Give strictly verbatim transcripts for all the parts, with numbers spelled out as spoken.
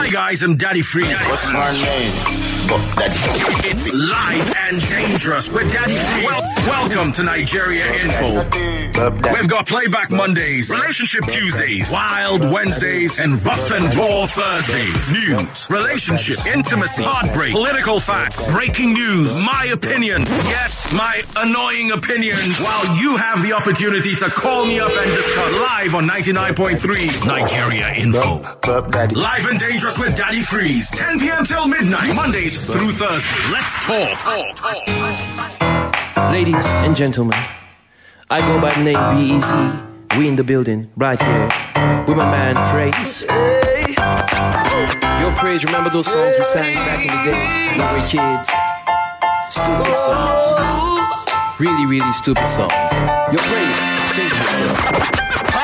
Hi guys, I'm Daddy Freeze. What's my name? It's live and dangerous with Daddy Freeze. Well, welcome to Nigeria Info. We've got Playback Mondays, Relationship Tuesdays, Wild Wednesdays, and Rough and Raw Thursdays. News, relationship, intimacy, heartbreak, political facts, breaking news, my opinions. Yes, my annoying opinions. While you have the opportunity to call me up and discuss live on ninety-nine point three Nigeria Info. Live and dangerous with Daddy Freeze. ten p.m. till midnight, Mondays through Thursday. Let's talk. talk, talk, talk. Ladies and gentlemen, I go by the name B E Z. We in the building, right here, with my man Praise. Yo, Praise, remember those songs we sang back in the day when we were kids? Stupid songs. Really, really stupid songs. Yo, Praise, sing it.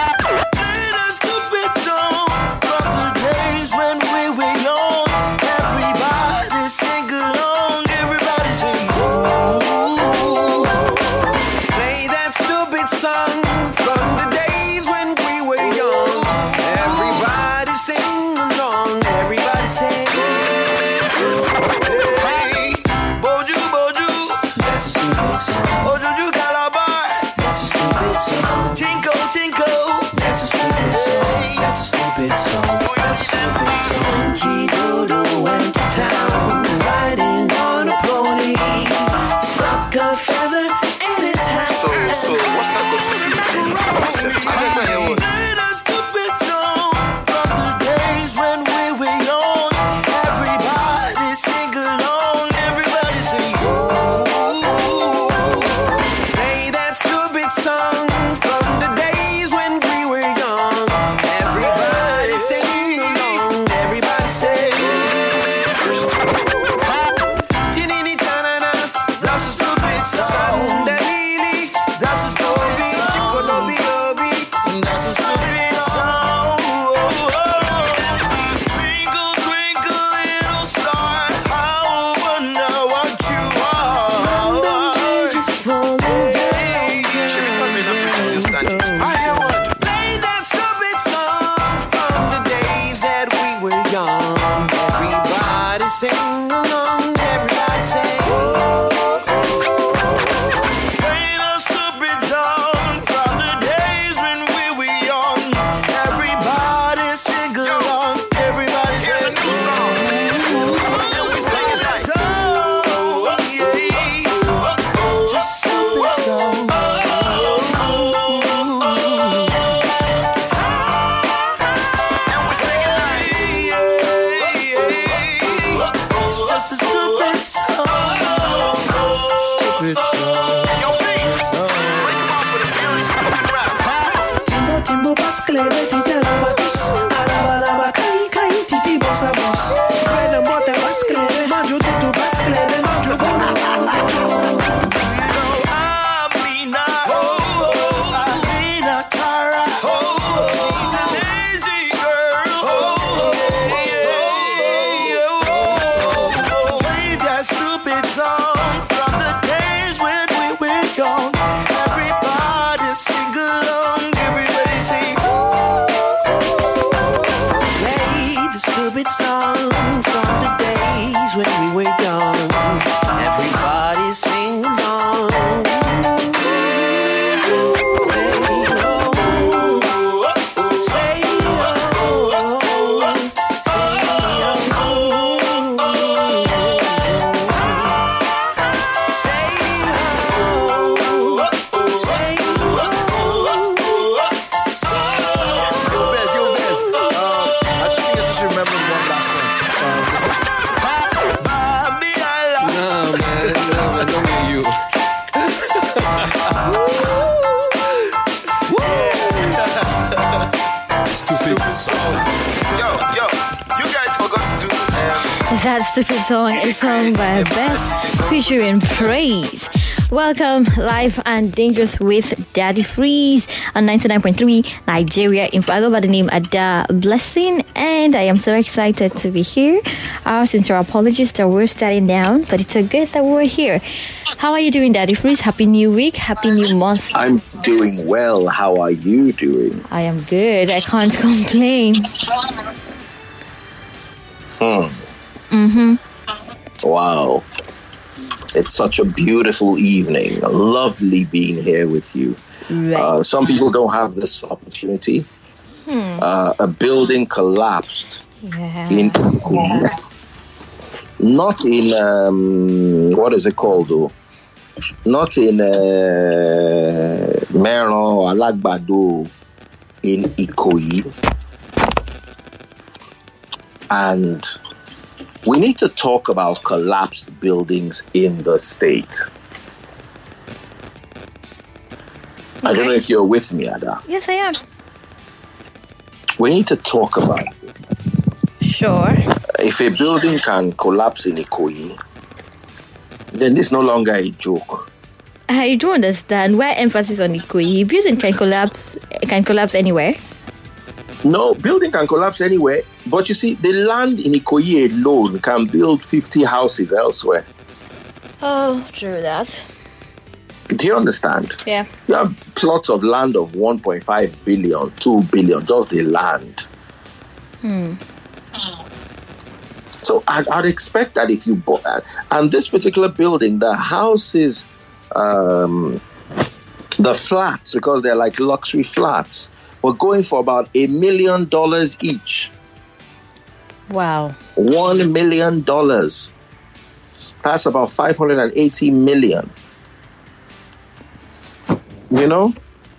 That stupid song is sung by Beth featuring Praise. Welcome, live and dangerous with Daddy Freeze on ninety-nine point three Nigeria Info. I go by the name Ada Blessing, and I am so excited to be here. Our sincere apologies that we're starting down, but it's so good that we're here. How are you doing, Daddy Freeze? Happy New Week, Happy New Month. I'm doing well. How are you doing? I am good. I can't complain. Hmm. Mm-hmm. Wow. It's such a beautiful evening. Lovely being here with you. Right. Uh, some people don't have this opportunity. Hmm. Uh, a building collapsed Yeah. in Ikoyi. Not in, um, what is it called though? Not in uh, Meron or Alagbado, in Ikoyi. And we need to talk about collapsed buildings in the state. I don't know if you're with me, Ada. Yes, I am. We need to talk about it. Sure. If a building can collapse in Ikoyi, then this is no longer a joke. I do understand why emphasis on Ikoyi. Building can collapse. Can collapse anywhere. No, building can collapse anywhere. But you see, the land in Ikoyi alone can build fifty houses elsewhere. Oh, true that. Do you understand? Yeah. You have plots of land of one point five billion, two billion, just the land. Hmm. So I'd, I'd expect that if you bought that, and this particular building, the houses, um, the flats, because they're like luxury flats, were going for about a million dollars each. Wow. One million dollars. That's about five hundred eighty million. You know?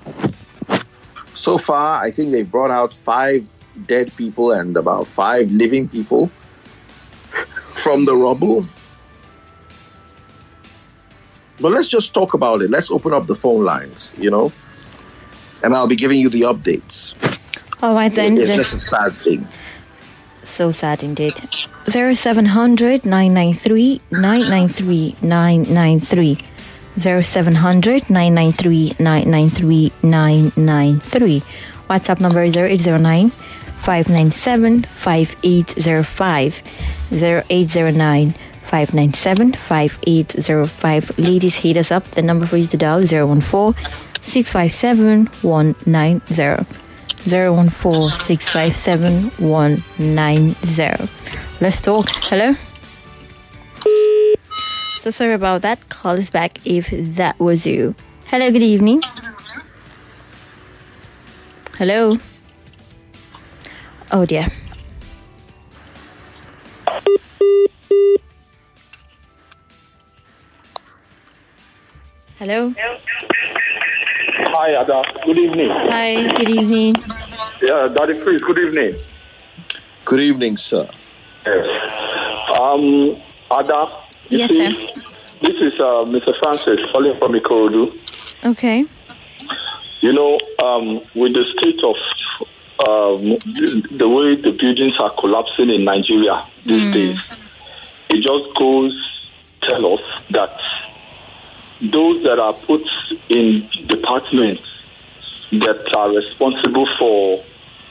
So far, I think they've brought out five dead people and about five living people from the rubble. But let's just talk about it. Let's open up the phone lines, you know? And I'll be giving you the updates. All right then. It's just a sad thing. So sad indeed. Zero seven hundred nine nine three nine nine three nine nine three. Zero seven hundred nine nine three nine nine three nine nine three. WhatsApp number is zero eight zero nine five nine seven five eight zero five. Zero eight zero nine five nine seven five eight zero five. Ladies, hit us up. The number for you to dial zero one four six five seven one nine zero. Zero one four six five seven one nine zero. Let's talk. Hello. So sorry about that. Call us back if that was you. Hello. Good evening. Hello. Oh dear. Hello. Hi, Ada. Good evening. Hi. Good evening. Yeah, Daddy Freeze, good evening. Good evening, sir. Yes. Um, Ada. you Yes, see, sir. This is uh, Mister Francis calling from Ikorodu. Okay. You know, um, with the state of um, the, the way the buildings are collapsing in Nigeria these Mm. days, it just goes tell us that those that are put in departments that are responsible for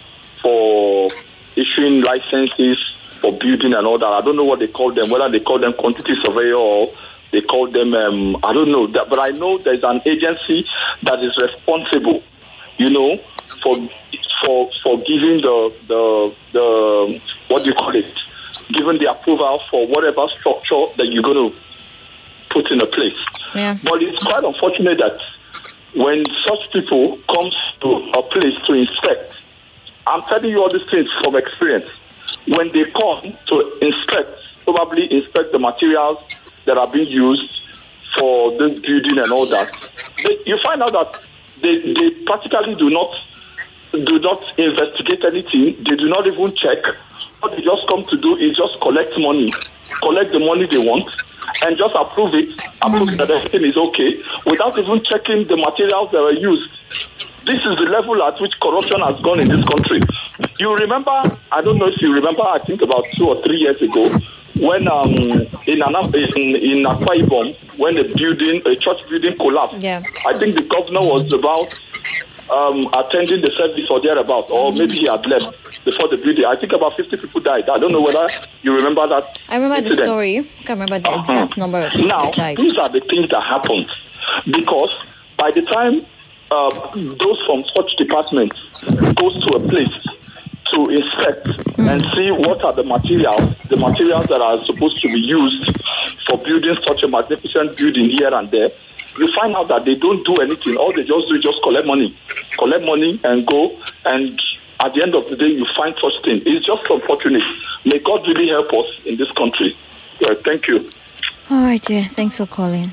for issuing licenses for building and all that, I don't know what they call them, whether they call them quantity surveyor or they call them, um, I don't know, that, but I know there's an agency that is responsible, you know, for for for giving the the the what do you call it, giving the approval for whatever structure that you're going to put in a place. Yeah. But it's quite unfortunate that when such people come to a place to inspect, I'm telling you all these things from experience. When they come to inspect, probably inspect the materials that are being used for this building and all that, they, you find out that they, they practically do not do not investigate anything. They do not even check. What they just come to do is just collect money, collect the money they want, and just approve it, approve that everything is okay, without even checking the materials that are used. This is the level at which corruption has gone in this country. You remember, I don't know if you remember, I think about two or three years ago, when um, in, Anam- in, in Akwa Ibom, when a building, a church building collapsed, Yeah. I think the governor was about um, attending the service or thereabout, or maybe he had left before the building. I think about fifty people died. I don't know whether you remember that. I remember incident. the story. I can't remember the exact number of people Now, that died. these are the things that happened because by the time uh, those from such departments goes to a place to inspect mm. and see what are the materials, the materials that are supposed to be used for building such a magnificent building here and there, you find out that they don't do anything. All they just do is just collect money, collect money and go. And at the end of the day, you find such thing. It's just unfortunate. May God really help us in this country. Yeah, thank you. All right, yeah. Thanks for calling.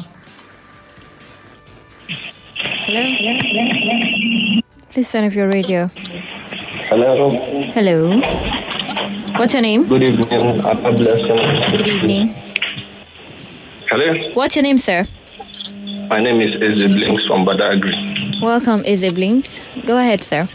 Hello? Please turn off your radio. Hello. Hello. What's your name? Good evening. God bless you. Good evening. Hello. What's your name, sir? My name is Eze Blinks from Badagry. Welcome, Eze Blinks. Go ahead, sir.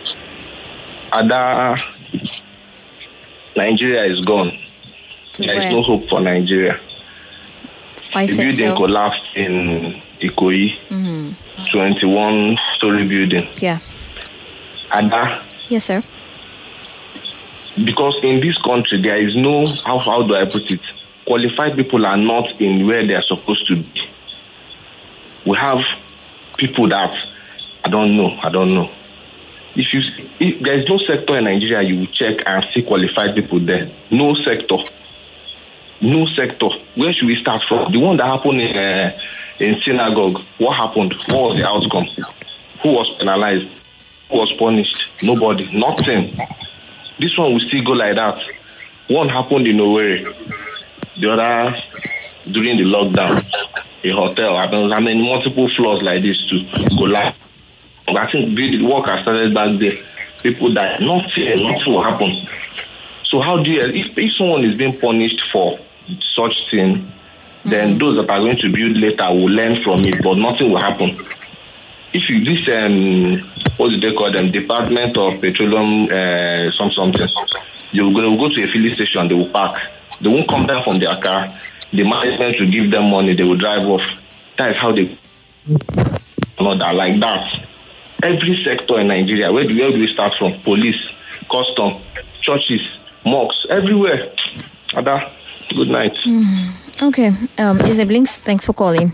Ada, Nigeria is gone. To there where? is no hope for Nigeria. Why the building so? collapsed in Ikoyi, mm-hmm. twenty-one story building. Yeah. Ada. Yes, sir. Because in this country, there is no, how, how do I put it? Qualified people are not in where they are supposed to be. We have people that, I don't know, I don't know. If you, if there is no sector in Nigeria, you will check and see qualified people there. No sector. No sector. Where should we start from? The one that happened in uh, in synagogue. What happened? What was the outcome? Who was penalized? Who was punished? Nobody. Nothing. This one will still go like that. One happened in Owerri. The other during the lockdown. A hotel. I mean, multiple floors like this to collapse. I think the work has started back there. People died. Nothing. Nothing will happen. So how do you, if, if someone is being punished for such thing, mm-hmm. then those that are going to build later will learn from it, but nothing will happen. If you, this, um, what do they call them, Department of Petroleum, uh, some something, they will go, go to a filling station, they will park. They won't come down from their car. The management will give them money, they will drive off. That is how they, not that, like that. Every sector in Nigeria, where do, where do we start from? Police, custom, churches, mosques, everywhere. Ada, good night. Mm, okay. Um, Eze Blinks, thanks for calling.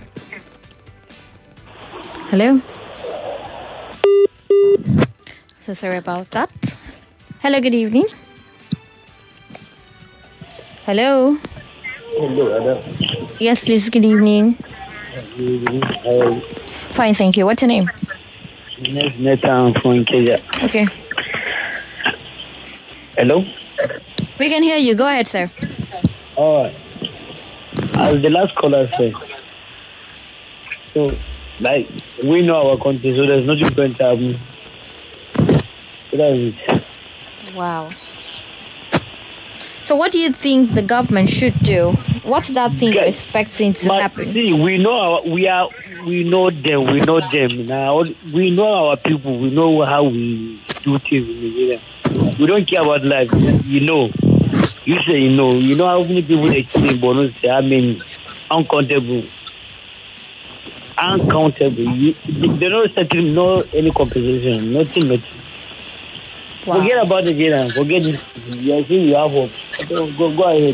Hello? So sorry about that. Hello, good evening. Hello? Hello, Ada. Yes, please, good evening. Good evening. How are you? Fine, thank you. What's your name? My name is Nathan from Kenya. Okay. Hello? We can hear you. Go ahead, sir. All right. As the last caller said, so, like, we know our country, so there's nothing going to happen. So that's it. Wow. So what do you think the government should do? What's that thing you're expecting to but happen? See, we know our, we are, we know them, we know them. Now, we know our people, we know how we do things in Nigeria. We don't care about life, you know. You say you know. You know how many people they kill in Borno State? I mean, uncountable. Uncountable. You, they don't settle, no any compensation, nothing, nothing. Wow. Forget about it, Jada. Forget it. You think you have hope. Go, go, go ahead.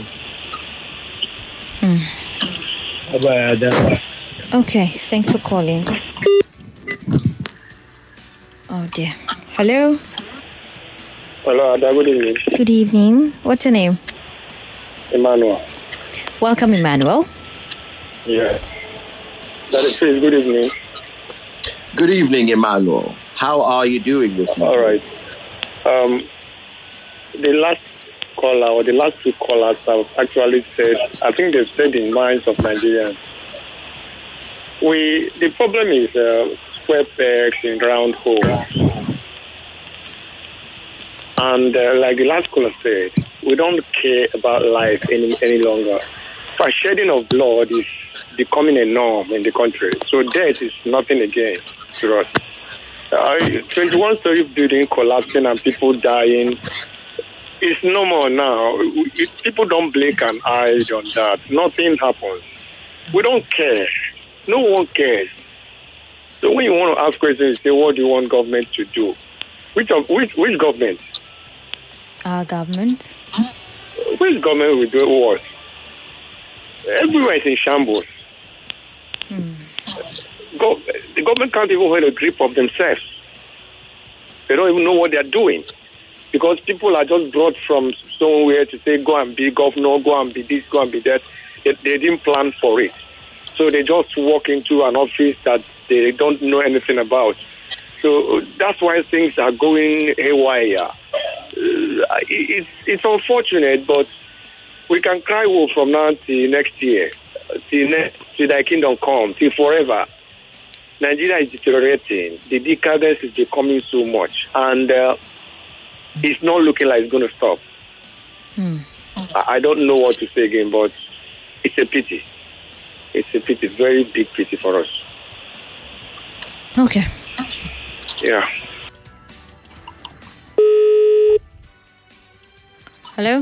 Hmm. Bye-bye. Okay, thanks for calling. Oh dear. Hello? Hello, Ada. Good evening. Good evening. What's your name? Emmanuel. Welcome, Emmanuel. Yeah. That is please, good evening. Good evening, Emmanuel. How are you doing this evening? All right. Um, the last caller or the last two callers have actually said, I think they've said in minds of Nigerians. We the problem is uh, square pegs in round holes. And uh, like the last caller said, we don't care about life any any longer. For shedding of blood is becoming a norm in the country. So death is nothing again to us. Uh, twenty-one story building collapsing and people dying. It's no more now. It, people don't blink an eye on that. Nothing happens. We don't care. No one cares. So when you want to ask questions, you say, what do you want government to do? Which of, which which government? Our government. Which government will do what? Everywhere is in shambles. Hmm. Go, the government can't even hold a grip of themselves. They don't even know what they're doing. because people are just brought from somewhere to say, go and be governor, go and be this, go and be that. They, they didn't plan for it. So they just walk into an office that they don't know anything about. So that's why things are going haywire. Uh, it's, it's unfortunate, but we can cry wolf from now till next year, till, next, till thy kingdom come, till forever. Nigeria is deteriorating. The decadence is becoming so much. And uh, it's not looking like it's going to stop. Hmm. I, I don't know what to say again, but it's a pity. It's a pity, very big pity for us. Okay. Yeah. Hello?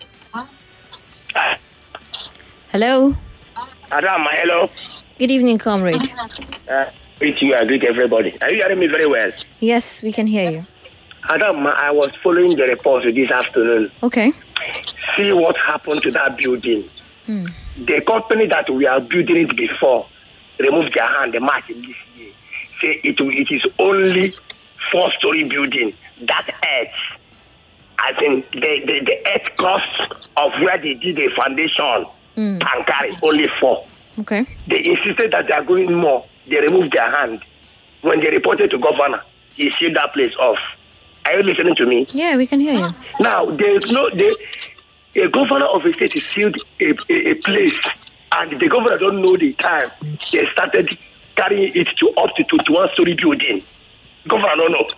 Hello? Adam, hello. Good evening, comrade. Uh, greet you, I greet everybody. Are you hearing me very well? Yes, we can hear you. Adam, I was following the report this afternoon. Okay. See what happened to that building. Hmm. The company that we are building it before removed their hand, the match this year. Say it, it is only four-story building. That earth, I think the, the, the earth cost of where they did the foundation Hmm. can carry only four. Okay. They insisted that they are going more. They removed their hand. When they reported to governor, he sealed that place off. Are you listening to me? Yeah, we can hear you. Now, there's no... They, a governor of a state is sealed a, a, a place, and the governor don't know the time they started carrying it to up to twenty-one story building. Governor don't know.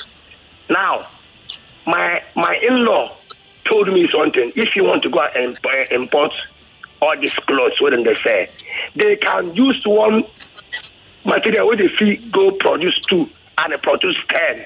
Now, my my in-law told me something. If you want to go and import all these clothes, what they say, they can use one material where they fee go produce two and produce ten.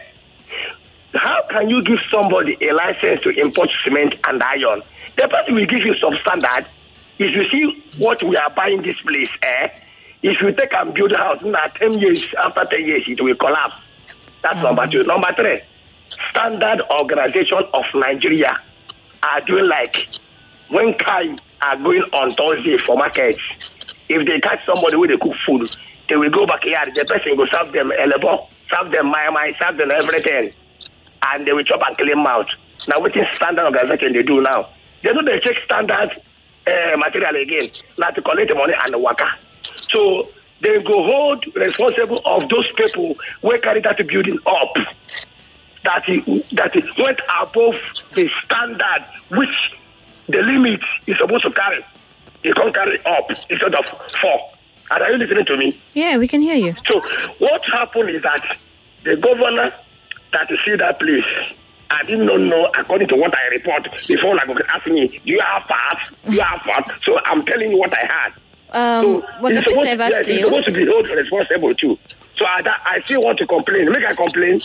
How can you give somebody a license to import cement and iron? The person will give you some standard. If you see what we are buying this place, eh? If you take and build a house, now ten years, after ten years, it will collapse. That's mm-hmm. number two. Number three, Standard Organization of Nigeria are doing like when Kai are going on Thursday for markets. If they catch somebody where they cook food, they will go back here. The person will serve them elebow, serve them my my, serve them everything. And they will chop and clean out. Now, what is standard organization they do now? They do they check standard uh, material again, now to collect the money and the worker. So they go hold responsible of those people who carry that building up. That it, that it went above the standard which the limit is supposed to carry. It can't carry up instead of four. And are you listening to me? Yeah, we can hear you. So what happened is that the governor that you see that place, I did not know, according to what I report, before like ask me, do you have facts? Do you have facts? So I'm telling you what I had. Um, so was the place ever yes, sealed? It's supposed to be held responsible too. So I, I still want to complain. Make I complain.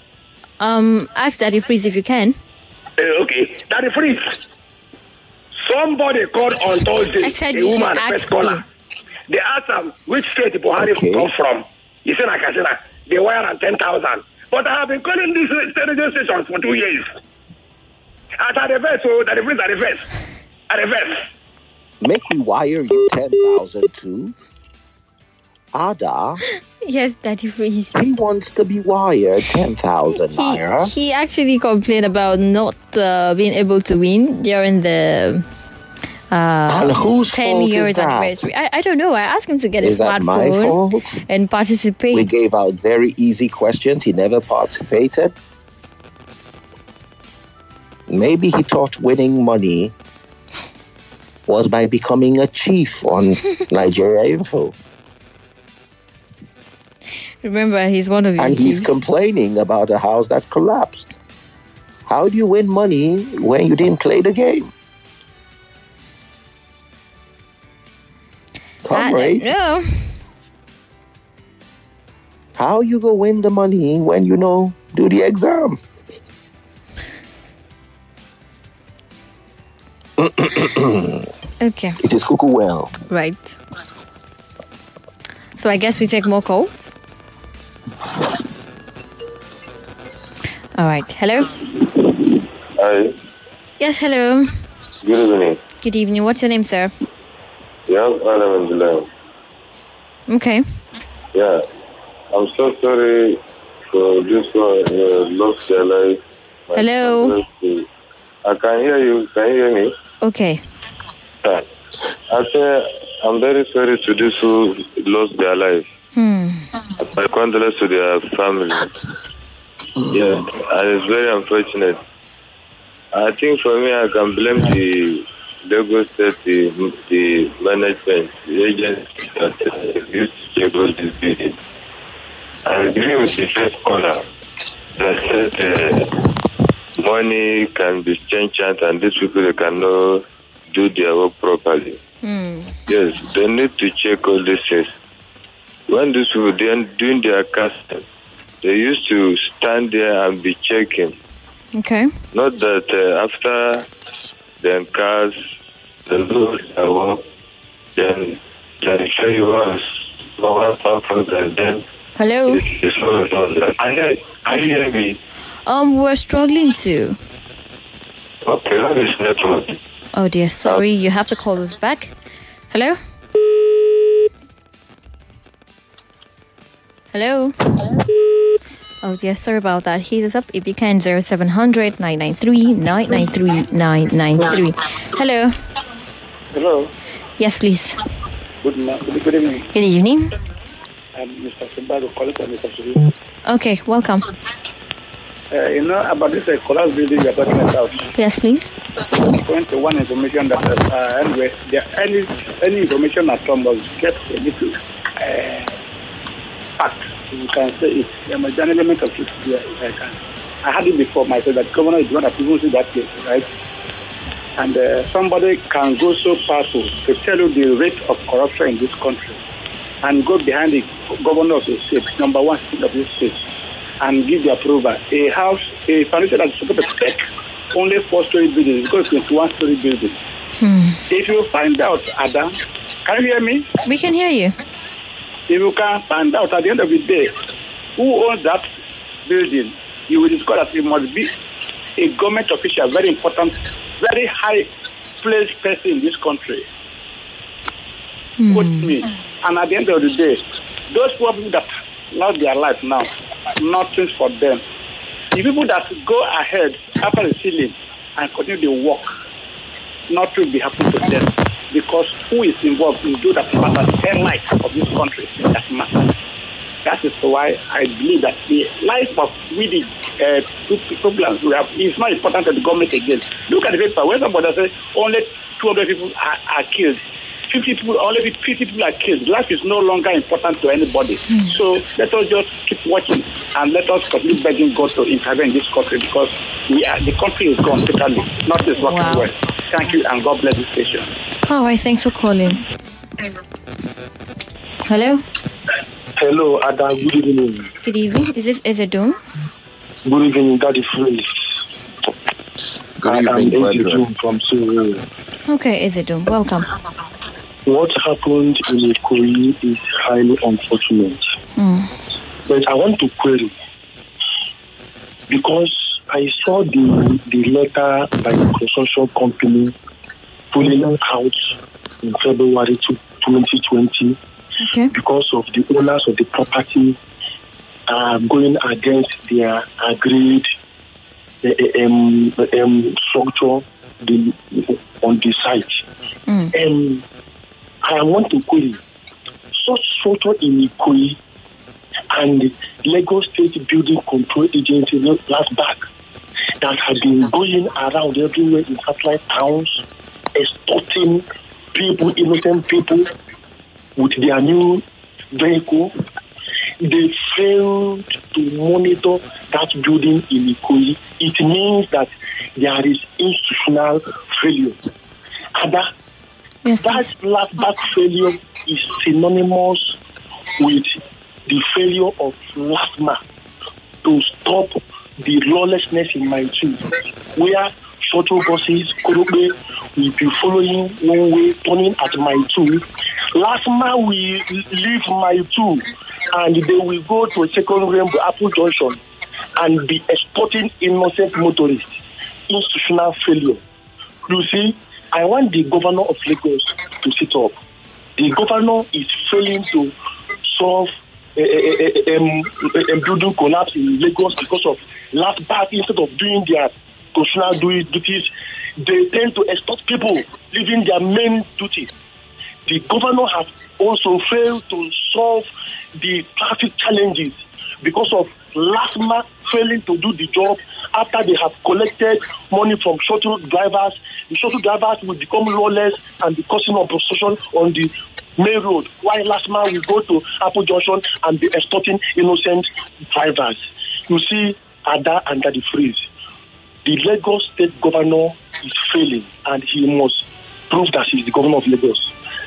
Um, ask Daddy Freeze if you can. Uh, okay, Daddy Freeze. Somebody called on Thursday, I said a you woman, should first ask caller. him. They asked him which state Buhari Okay. come from. He said, like I said, they were on ten thousand. But I have been calling these radio stations for two years. At the reverse, so at the reverse, at the reverse, at the reverse. Make me wire you ten thousand too. Ada, Yes, Daddy Freeze. he wants to be wired ten thousand He, naira. he actually complained about not uh, being able to win during the uh, And whose ten fault years is that? anniversary. I, I don't know. I asked him to get Is a that my smartphone fault? and participate. We gave out very easy questions. He never participated. Maybe he thought winning money was by becoming a chief on Nigeria Info. Remember, he's one of your And he's chiefs. complaining about a house that collapsed. How do you win money when you didn't play the game? I Comrade, don't know. how you go win the money when you know do the exam? Okay, It is cuckoo well. right. So I guess we take more calls. All right. Hello. Hi. Yes. Hello. Good evening. Good evening. What's your name, sir? Yeah, Adam and Bilal. Okay. Yeah. I'm so sorry for this one uh, lost their life Hello. I can hear you. Can you hear me? Okay. Yeah. I say I'm very sorry to those who lost their life. Hmm. My condolences to their family. Yeah, and it's very unfortunate. I think for me, I can blame the Lagos State, the, the management, the agency that uh, used to check all this building. I agree with the first caller that said uh, money can be changed and these people they cannot do their work properly. Hmm. Yes, they need to check all these things. When these people they are doing their casting, they used to stand there and be checking. Okay. Not that uh, after the cars, the loads are work, then they show you us one purpose and then Hello. it's, it's all done. I hear, I hear me. Um, we're struggling to. Okay, that is network. Oh dear, sorry, you have to call us back. Hello? Hello? Oh dear, sorry about that. Heat is up. If you can, zero seven hundred nine nine three nine nine three nine nine three. Hello? Hello. Yes, please. Good, ma- good evening. Good evening. I'm Mister Simbago, calling from Mister Sulu. Okay, welcome. Uh, you know about this uh, collapse building you're talking about? Yes, please. Point to one information that uh, anyway, there any any information at all must get a little uh, fact. You can say it. There is an element of truth here, if I can. I had it before myself that governor is one that people see that place, right? And uh, somebody can go so powerful to tell you the rate of corruption in this country and go behind the governor of the state, number one state of this state, and give the approval. A house, a foundation that is supposed to take only four-story buildings because it's a one-story building. Hmm. If you find out, Adam, can you hear me? We can hear you. If you can find out at the end of the day who owns that building, you will discover that it must be a government official, very important, very high-placed person in this country. Hmm. Quote me. And at the end of the day, those poor people that lost their life now, nothing for them. The people that go ahead after the ceiling and continue the work, nothing will be happening to them. Because who is involved in do that matters, the life of this country that matters. That is why I believe that the life of we the uh, problems we have is not important to the government again. Look at the paper. When somebody says only two hundred people are, are killed, fifty people, only fifty people are killed. Life is no longer important to anybody. Mm. So let us just keep watching and let us continue begging God to intervene in this country because we are, the country is gone totally. Nothing is working wow. well. Thank you and God bless this station. All right, thanks for calling. Hello? Hello, Adam. Good evening. Good evening. Is this Ezedun? Good evening, Daddy Freeze. Good I evening, am Ezedun from Surrey. Okay, Ezedun, welcome. What happened in Ikoyi is highly unfortunate. Mm. But I want to query because I saw the the letter by the construction company pulling out in February twenty twenty okay. because of the owners of the property uh, going against their agreed uh, um, um, structure the, on the site. Mm. Um, I want to query such structure in Ikoyi and Lagos State Building Control Agency last back that have been going around everywhere in satellite towns, extorting people, innocent people, with their new vehicle. They failed to monitor that building in Ikoyi. It means that there is institutional failure. And that, yes, that last back failure is synonymous with the failure of LASMA to stop the lawlessness in my two, where shuttle buses, Korobe, will be following one way, turning at my two. LASMA will leave my two, and they will go to Second Rainbow Apple Junction and be exporting innocent motorists. Institutional failure. You see, I want the governor of Lagos to sit up. The governor is failing to solve a, a, a, a, a building collapse in Lagos because of last party, instead of doing their constitutional duties, they tend to extort people leaving their main duties. The governor has also failed to solve the traffic challenges because of LASTMA failing to do the job after they have collected money from shuttle drivers. The shuttle drivers will become lawless and be causing obstruction on the main road, while LASTMA will go to Apple Junction and be extorting innocent drivers. You see, Ada and Daddy Freeze, the Lagos state governor is failing and he must prove that he's the governor of Lagos.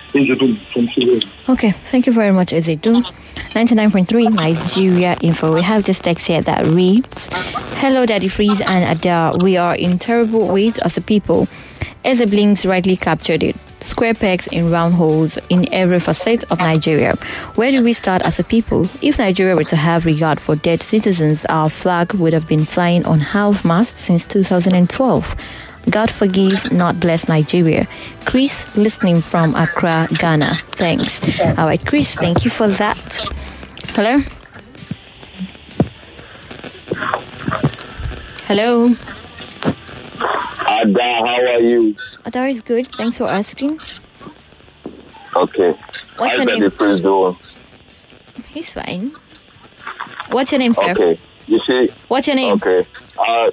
Okay, thank you very much, Ezedun. ninety-nine point three Nigeria Info. We have this text here that reads, "Hello, Daddy Freeze and Ada. We are in terrible ways as a people. Eze Blinks rightly captured it. Square pegs in round holes in every facet of Nigeria. Where do we start as a people? If Nigeria were to have regard for dead citizens, our flag would have been flying on half-mast since two thousand twelve. God forgive, not bless Nigeria." Chris, listening from Accra, Ghana. Thanks. All right, Chris, thank you for that. Hello? Hello? Ada, how are you? Ada is good. Thanks for asking. Okay. What's How's your name? the Prince doing? He's fine. What's your name, sir? Okay. You see? What's your name? Okay. Uh,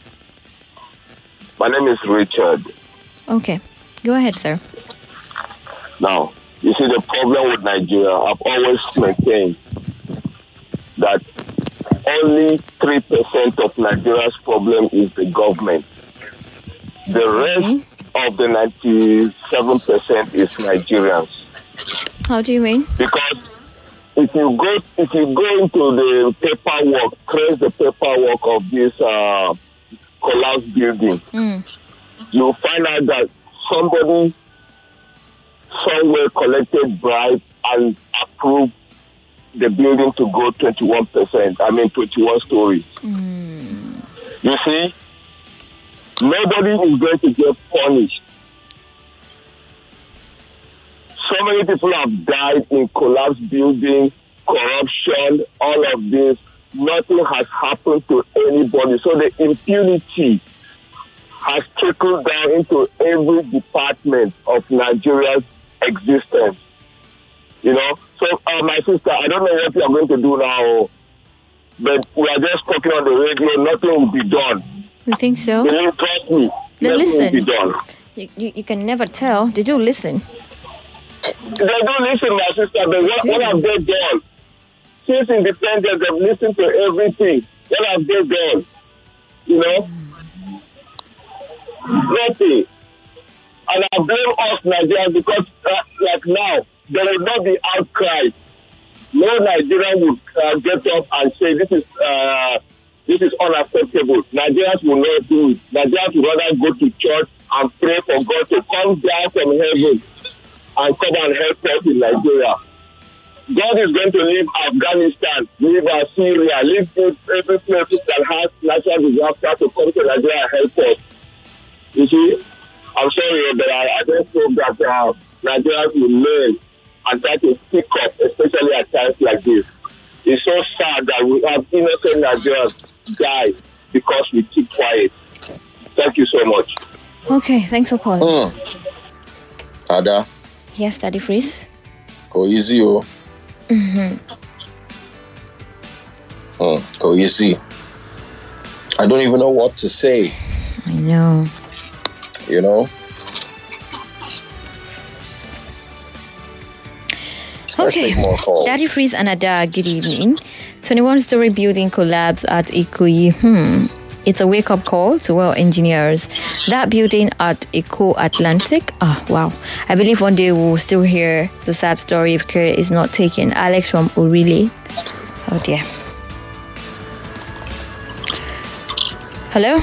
my name is Richard. Okay. Go ahead, sir. Now, you see the problem with Nigeria, I've always maintained that only three percent of Nigeria's problem is the government. The rest of the ninety-seven percent is Nigerians. How do you mean? Because if you go if you go into the paperwork, trace the paperwork of this uh, collapsed building, Mm. you'll find out that somebody somewhere collected bribe and approved the building to go twenty-one percent. I mean, twenty-one stories. Mm. You see, nobody is going to get punished. So many people have died in collapsed buildings, corruption, all of this. Nothing has happened to anybody. So the impunity has trickled down into every department of Nigeria's existence. You know? So, uh, my sister, I don't know what you are going to do now, but we are just talking on the radio. Nothing will be done. You think so? Believe, trust me. Then nothing listen. will be done. You, you, you can never tell. Did you listen? They don't listen, my sister, but what, what have they done? Since independence, they've listened to everything. What have they done? You know? Nothing. And I blame us Nigerians because, uh, like now, there will not be outcry. No Nigerian would uh, get up and say this is uh, this is unacceptable. Nigerians will not do it. Nigerians would rather go to church and pray for God to come down from heaven and come and help us in Nigeria. God is going to leave Afghanistan, leave uh, Syria, leave every place that has natural disaster to come to Nigeria and help us. You see, I'm sorry, but I, I don't hope that uh, Nigerians will learn and try to speak up, especially at times like this. It's so sad that we have innocent Nigerians die because we keep quiet. Thank you so much. Okay, thanks for calling. Mm. Ada. Yes, Daddy Freeze. Go easy, oh. Mm-hmm. Mm, go easy. I don't even know what to say. I know. You know? Okay, Daddy Freeze and Ada, good evening. twenty-one story building collapse at Ikoyi. Hmm. It's a wake-up call to all engineers. That building at Eco Atlantic. Oh, wow. I believe one day we'll still hear the sad story if care is not taken. Alex from Orile. Oh, dear. Hello?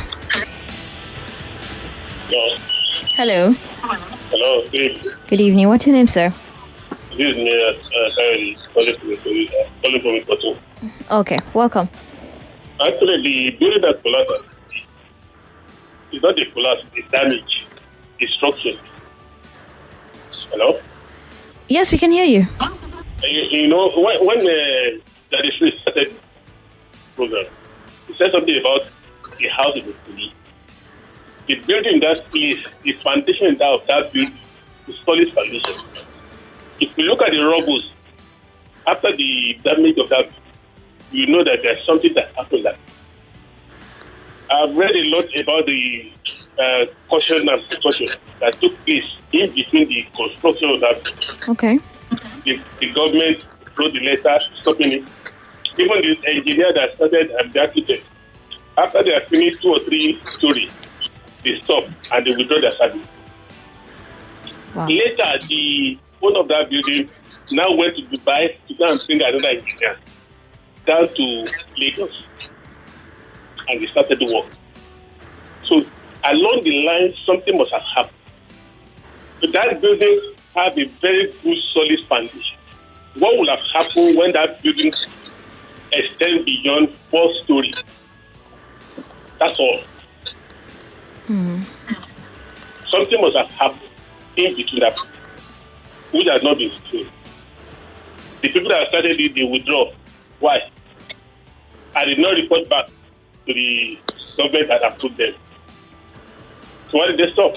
Hello. Hello. Hello. Good evening. Good evening. What's your name, sir? This is me, uh, Kyrie, calling from uh, calling from Ikoto. Okay, welcome. Actually, the building that collapsed is not the collapse, it's damage, destruction. Hello? Yes, we can hear you. you, you know, when, when uh, that is started the program, he said something about the house in the city. The building in that place, the foundation in that, of that building is solid foundation. If you look at the rubble, after the damage of that, you know that there's something that happened there. I've read a lot about the uh, caution and precaution that took place in between the construction of that. Okay. The, the government wrote the letter stopping it. Even the engineer that started and the architect, after they have finished two or three stories, they stop and they withdraw their service. Wow. Later, the owner of that building now went to Dubai to go and bring another engineer down to Lagos, and they started the work. So along the line, something must have happened. So that building have a very good, solid foundation. What will have happened when that building extends beyond four stories? That's all. Hmm. Something must have happened in between that, which has not been true. The people that started it, they withdraw. Why? I did not report back to the government that approved them. So why did they stop?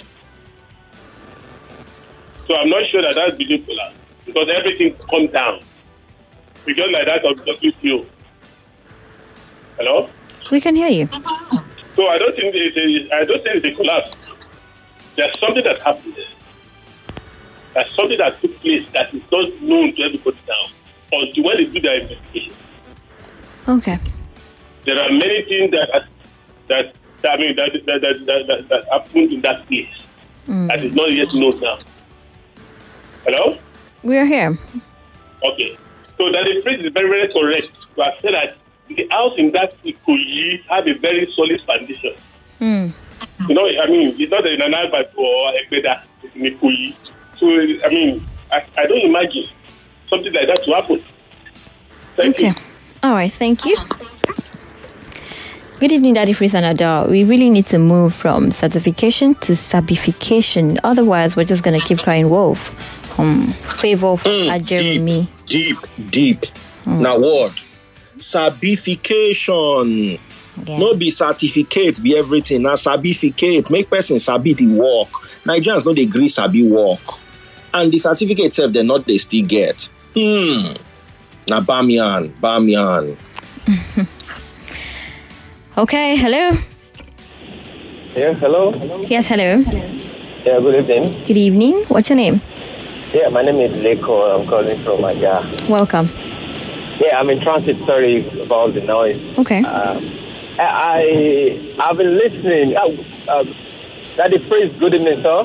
So I'm not sure that that's building collapse because everything comes down. Because like that of W T O. Hello? We can hear you. So I don't think it's a, I don't think it's a collapse. There's something that happened there. There's something that took place that is not known to everybody now until when they do their investigation. Okay. There are many things that that, that I mean that that, that, that, that, that happened in that place Mm. that is not yet known now. Hello? We are here. Okay. So that the phrase is very, very correct to have said that the house in that Ikoyi have a very solid foundation. Mm. You know, I mean, it's not in an Albert or a Beda, it's in Ikoyi. So, I mean, I, I don't imagine something like that to happen. Thank okay. you. All right. Thank you. Good evening, Daddy Freeze and Adele. We really need to move from certification to sabification. Otherwise, we're just going to keep crying wolf. Um, favor for Mm, Jeremy. Deep, deep. Mm. Now what? Sabification. Yeah. No be certificate, be everything. Now sabificate. Make person sabi the work. Nigerians no dey agree sabi work. And the certificate itself, they not they still get. Hmm. Now Bamian, Bamian. Okay. Hello. Yeah, hello. Yes. Hello. Yeah, good evening. Good evening. What's your name? Yeah, my name is Leko. I'm calling from Aja. Welcome. Yeah, I'm in transit. Sorry about the noise. Okay. Um, I, I I've been listening. Uh, uh, that is phrase. Good evening, sir.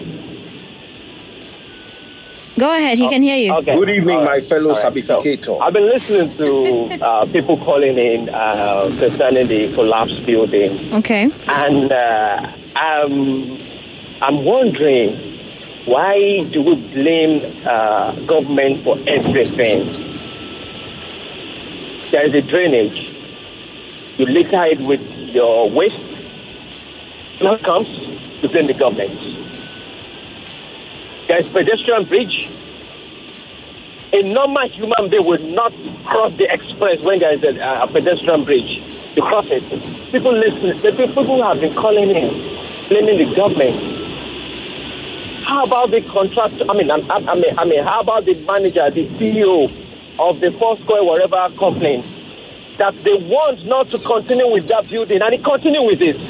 Go ahead. He can hear you. Okay. Good evening, All my right. fellow All right. sabificator. So, I've been listening to uh, people calling in uh, concerning the collapsed building. Okay. And uh, I'm, I'm wondering, why do we blame uh, government for everything? There is a drainage. You litter it with your waste. Now comes, you blame the government. There is pedestrian bridge. A normal human being would not cross the express when there is a, a pedestrian bridge. You cross it. People listen. The people have been calling in, blaming the government. How about the contractor? I mean, I, I mean, I mean, how about the manager, the C E O of the Foursquare, whatever company, that they want not to continue with that building, and they continue with it?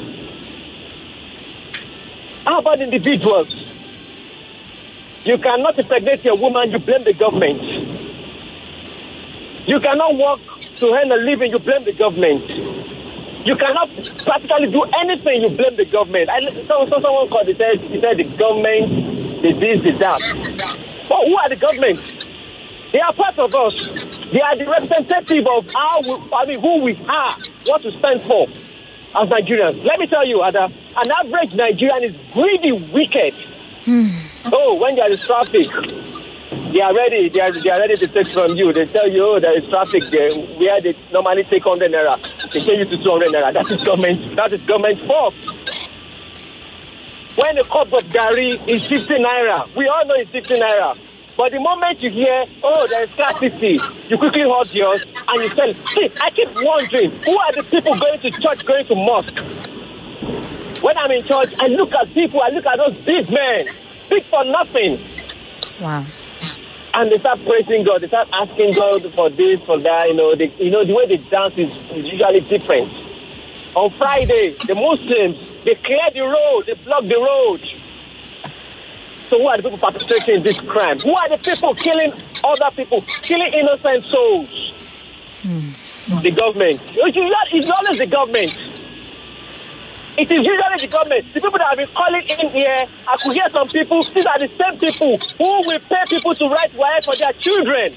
How about individuals? You cannot impregnate your woman, you blame the government. You cannot work to earn a living, you blame the government. You cannot practically do anything, you blame the government. I, so, so someone called, he said, he said the government, the this, the that. But who are the government? They are part of us. They are the representative of how we, I mean, who we are, what we stand for as Nigerians. Let me tell you, Ada, an average Nigerian is greedy, wicked. Oh, when there is traffic, they are ready. They are, they are ready to take from you. They tell you, oh, there is traffic there, where they normally take one hundred naira. They take you to two hundred naira. That is government. That is government fault. When a cup of gari is fifty naira, we all know it's fifty naira. But the moment you hear, oh, there's scarcity, you quickly hold yours and you sell it. See, I keep wondering, who are the people going to church, going to mosque? When I'm in church, I look at people, I look at those big men, big for nothing. Wow. And they start praising God, they start asking God for this, for that, you know, they, you know, the way they dance is, is usually different. On Friday, the Muslims, they clear the road, they block the road. So who are the people perpetrating this crime? Who are the people killing other people, killing innocent souls? Mm. The government. It's always the government. It is usually the government. The people that have been calling in here, I could hear some people, these are the same people who will pay people to write wires for their children.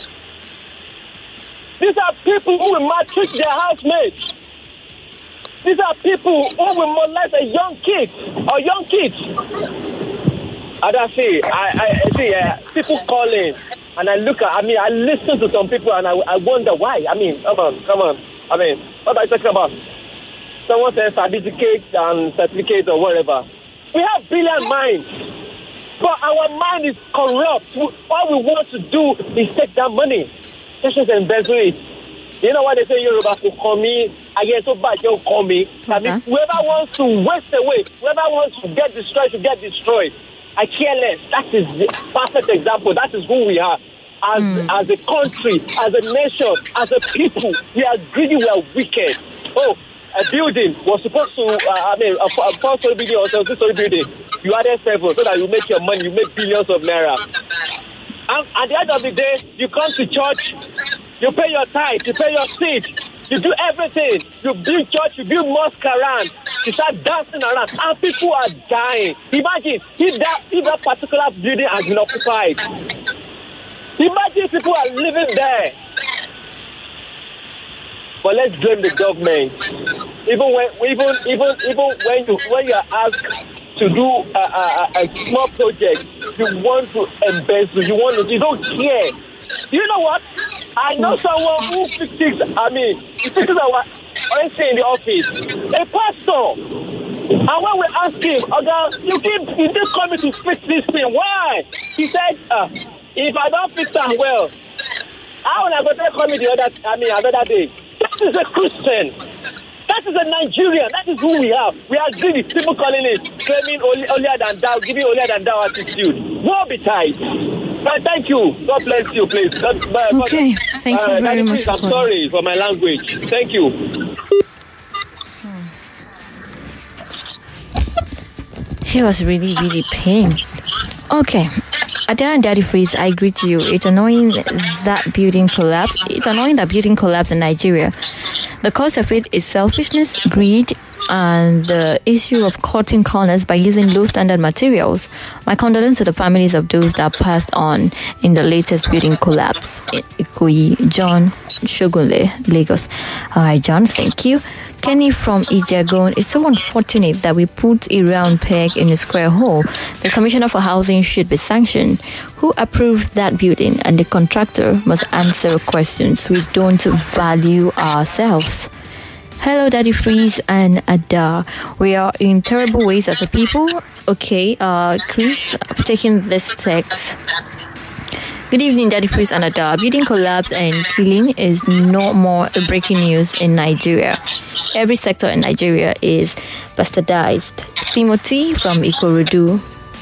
These are people who will maltreat their housemates. These are people who will molest a young kid or young kids. And I see, I, I see uh, people calling, and I look at, I mean, I listen to some people, and I, I wonder why. I mean, come on, come on. I mean, what are you talking about? Someone says certificate and certificate or whatever. We have brilliant minds, but our mind is corrupt. All we want to do is take that money, just embezzle it. You know what they say in Yoruba, to call me, I get so bad, don't call me. I mean, whoever wants to waste away, whoever wants to get destroyed, to get destroyed. I care less. That is the perfect example. That is who we are. As, mm. as a country, as a nation, as a people, we are greedy, we are wicked. Oh, a building was supposed to, uh, I mean, a, a four-story building or a two-story building. You added seven so that you make your money, you make billions of naira. And at the end of the day, you come to church, you pay your tithe, you pay your seed, you do everything. You build church, you build mosque around, you start dancing around, and people are dying. Imagine if that, if that particular building has been occupied. Imagine people are living there. But let's blame the government. Even when, even, even, even when you when you are asked to do a, a, a small project, you want to embezzle. You want to, you don't care. You know what? I know someone who fixes. I mean, he fixes our anything in the office. A pastor. And when we ask him, "Okay, you keep you keep coming to fix this thing. Why?" He said, uh, "If I don't fix them well, how will I go to call me the other? I mean, another day." That is a Christian. That is a Nigerian. That is who we are. We are greedy. People calling it, claiming only holier than thou, giving holier than thou attitude. Woe betide. But thank you. God bless you, please. God, uh, okay. God, thank you uh, very much. Please, I'm sorry for my language. Thank you. He was really, really pained. Okay. Ada and Daddy Freeze, I agree to you. It's annoying that building collapse. It's annoying that building collapse in Nigeria. The cause of it is selfishness, greed, and the issue of cutting corners by using low-standard materials. My condolences to the families of those that passed on in the latest building collapse in Ikoyi. John Shogunle, Lagos. All right, John, thank you. Kenny from Ijagon, it's so unfortunate that we put a round peg in a square hole. The Commissioner for Housing should be sanctioned. Who approved that building? And the contractor must answer questions. We don't value ourselves. Hello, Daddy Freeze and Ada. We are in terrible ways as a people. Okay, uh, Chris, taking this text. Good evening, Daddy Freeze and Ada. Building collapse and killing is no more breaking news in Nigeria. Every sector in Nigeria is bastardized. Timothy from Ikorodu.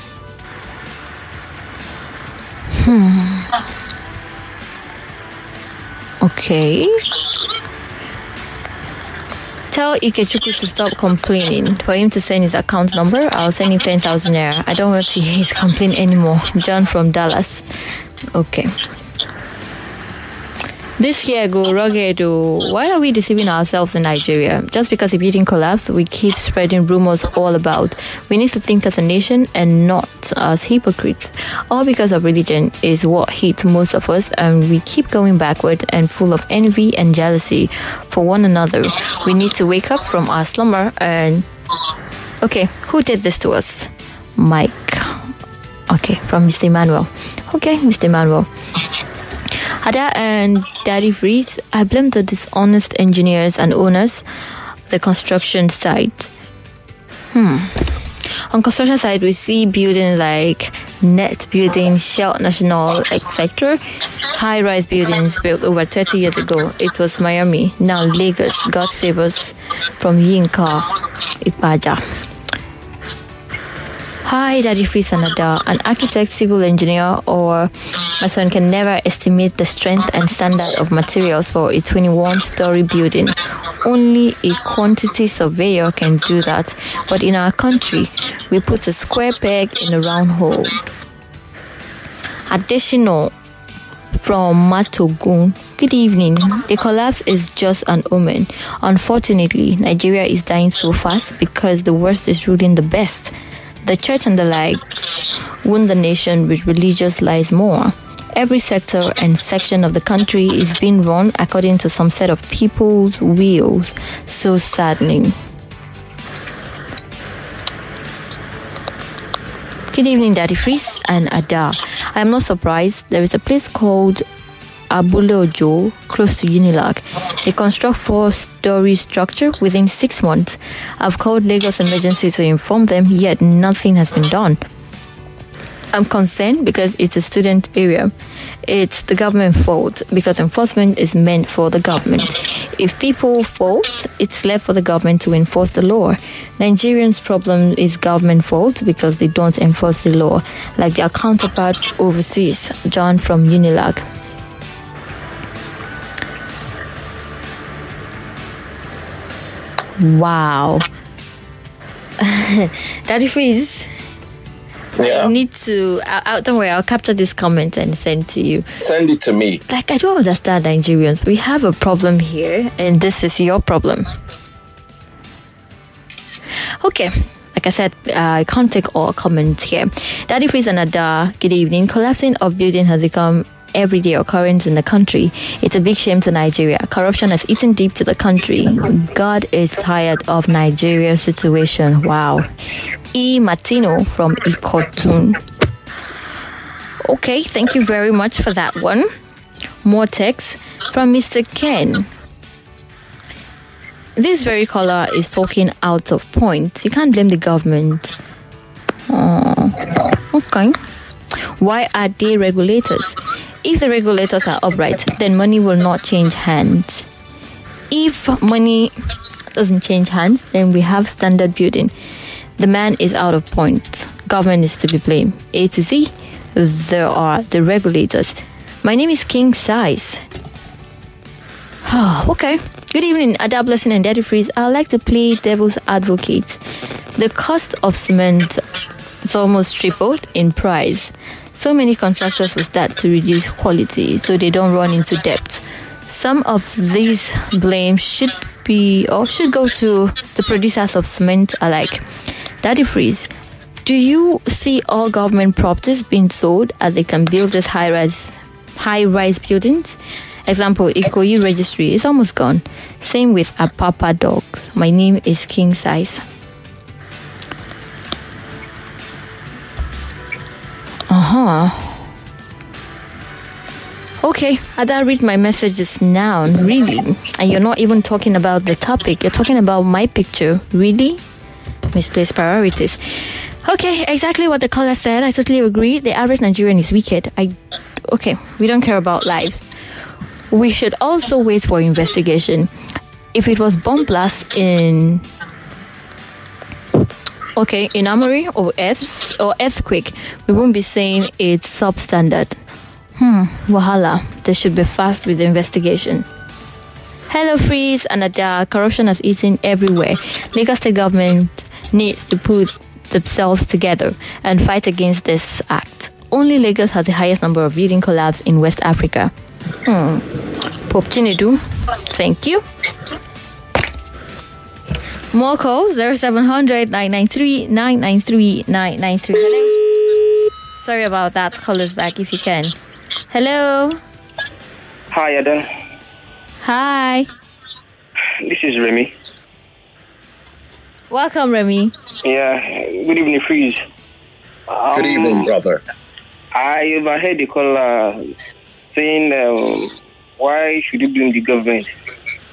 Hmm. Okay. Tell Ikechukwu to stop complaining. For him to send his account number, I'll send him ten thousand naira. I don't want to hear his complaint anymore. John from Dallas. Okay. This year go rugged. Why are we deceiving ourselves in Nigeria? Just because the building collapsed, we keep spreading rumors all about. We need to think as a nation and not as hypocrites. All because of religion is what hits most of us, and we keep going backward and full of envy and jealousy for one another. We need to wake up from our slumber and... Okay, who did this to us? Mike. Okay, from Mister Emmanuel. Okay, Mister Emmanuel. Ada and Daddy Freeze, I blame the dishonest engineers and owners of the construction site. Hmm. On construction side, we see buildings like Net Building, Shell National, et cetera. High-rise buildings built over thirty years ago. It was Miami, now Lagos. God save us from Yinka Ipaja. Hi, Daddy Free Sanada. An architect, civil engineer, or mason can never estimate the strength and standard of materials for a twenty-one story building. Only a quantity surveyor can do that. But in our country, we put a square peg in a round hole. Additional from Matogun. Good evening. The collapse is just an omen. Unfortunately, Nigeria is dying so fast because the worst is ruling the best. The church and the likes wound the nation with religious lies more. Every sector and section of the country is being run according to some set of people's wills. So saddening. Good evening, Daddy Freeze and Ada. I am not surprised. There is a place called Abule Ojo, close to Unilag. They construct four-story structure within six months. I've called Lagos Emergency to inform them, yet nothing has been done. I'm concerned because it's a student area. It's the government fault because enforcement is meant for the government. If people fault, it's left for the government to enforce the law. Nigerians' problem is government fault because they don't enforce the law, like their counterparts overseas. John from Unilag. Wow. Daddy Freeze. Yeah. I need to. I, I, don't worry, I'll capture this comment and send to you. Send it to me. Like, I don't understand Nigerians. We have a problem here, and this is your problem. Okay. Like I said, uh, I can't take all comments here. Daddy Freeze and Ada, good evening. Collapsing of building has become everyday occurrence in the country. It's a big shame to Nigeria. Corruption has eaten deep to the country. God is tired of Nigeria's situation. Wow. E. Martino from Ikotun. Okay, thank you very much for that one. More text from Mister Ken. This very caller is talking out of point. You can't blame the government. Oh, okay. Why are they regulators? If the regulators are upright, then money will not change hands. If money doesn't change hands, then we have standard building. The man is out of point. Government is to be blamed. A to Z, there are the regulators. My name is King Size. Oh, okay. Good evening, Ada Blessing and Daddy Freeze. I'd like to play devil's advocate. The cost of cement is almost tripled in price. So many contractors will start to reduce quality so they don't run into debt. Some of these blames should be or should go to the producers of cement alike. Daddy Freeze, do you see all government properties being sold as they can build these high-rise high-rise buildings? Example, Ikoyi Registry is almost gone. Same with Apapa Dogs. My name is King Size. Uh-huh. Okay, Ada, read my messages now, really. And you're not even talking about the topic. You're talking about my picture. Really? Misplaced priorities. Okay, exactly what the caller said. I totally agree. The average Nigerian is wicked. I, okay, we don't care about lives. We should also wait for investigation. If it was bomb blast in, okay, in Amori or earth or earthquake, we won't be saying it's substandard. Hmm, wahala. They should be fast with the investigation. Hello, Freeze and Ada. Corruption has eaten everywhere. Lagos State government needs to put themselves together and fight against this act. Only Lagos has the highest number of building collapse in West Africa. Hmm. Pope Chinedu, thank you. More calls, zero seven hundred, nine nine three, nine nine three, nine nine three. Hello? Sorry about that. Call us back if you can. Hello? Hi, Ada. Hi. This is Remy. Welcome, Remy. Yeah, good evening, Freeze. Um, Good evening, brother. I overheard the caller saying, um, why should you blame the government?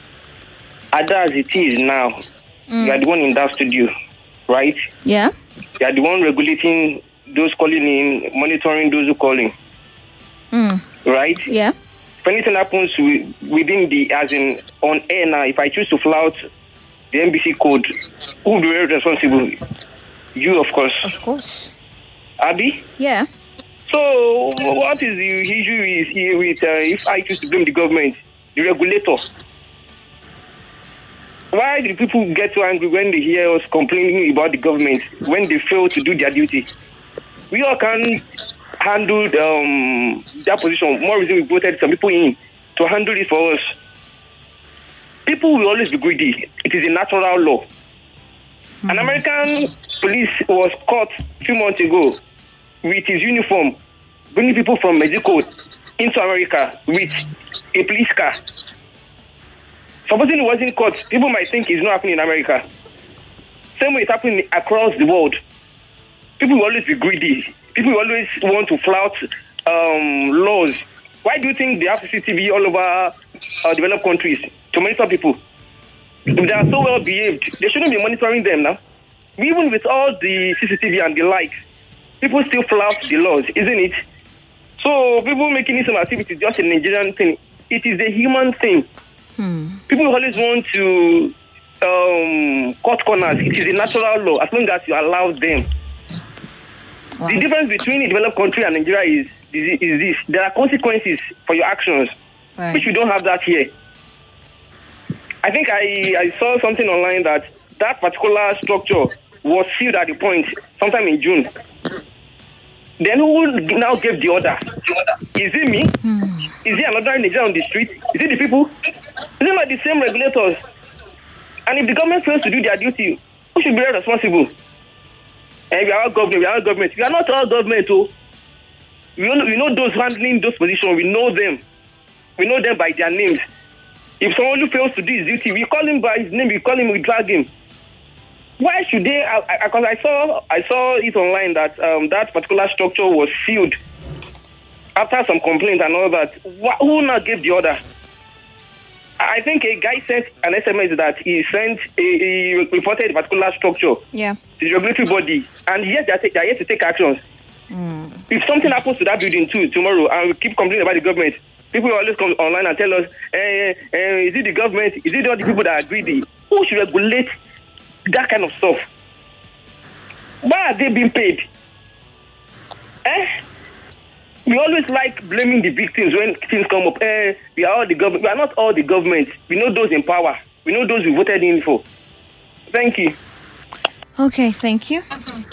Ada, as it is now, Mm. you are the one in that studio, right? Yeah. They are the one regulating those calling in, monitoring those who calling. Mm. Right? Yeah. If anything happens within the, as in on air now, if I choose to flout the N B C code, who will be very responsible? You, of course. Of course. Abby? Yeah. So, what is the issue is here with uh, if I choose to blame the government, the regulator? Why do people get so angry when they hear us complaining about the government when they fail to do their duty? We all can handle um, that position. More reason we voted some people in to handle it for us. People will always be greedy. It is a natural law. Mm-hmm. An American police was caught a few months ago with his uniform, bringing people from Mexico into America with a police car. Supposing he wasn't caught, people might think it's not happening in America. Same way it's happening across the world. People will always be greedy. People will always want to flout um, laws. Why do you think they have C C T V all over uh, developed countries to monitor people? If they are so well behaved, they shouldn't be monitoring them now. Even with all the C C T V and the likes, people still flout the laws, isn't it? So people making this activity is just a Nigerian thing. It is a human thing. Hmm. People always want to um, cut corners. It is a natural law as long as you allow them. Wow. The difference between a developed country and Nigeria is, is, is this. There are consequences for your actions, right, which we don't have that here. I think I, I saw something online that that particular structure was sealed at the point sometime in June. Then who now gave the order? Is it me? Hmm. Is it another Nigerian on the street? Is it the people? Is it like the same regulators? And if the government fails to do their duty, who should be responsible? And we are all government, we are all government. We are not all government, oh. We know, we know those handling those positions, we know them. We know them by their names. If someone who fails to do his duty, we call him by his name, we call him, we drag him. Why should they? Because I, I, I saw I saw it online that um, that particular structure was sealed after some complaint and all that. Wh- who now gave the order? I think a guy sent an S M S that he sent, a, he reported a particular structure yeah. to the regulatory body, and yes, they are, they are yet to take actions. Mm. If something happens to that building too tomorrow, and we keep complaining about the government, people will always come online and tell us, eh, eh, is it the government? Is it all the people that are greedy? Who should regulate that kind of stuff? Why are they being paid? Eh? We always like blaming the victims when things come up. Eh, we are all the government. We are not all the government. We know those in power. We know those we voted in for. Thank you. Okay, thank you.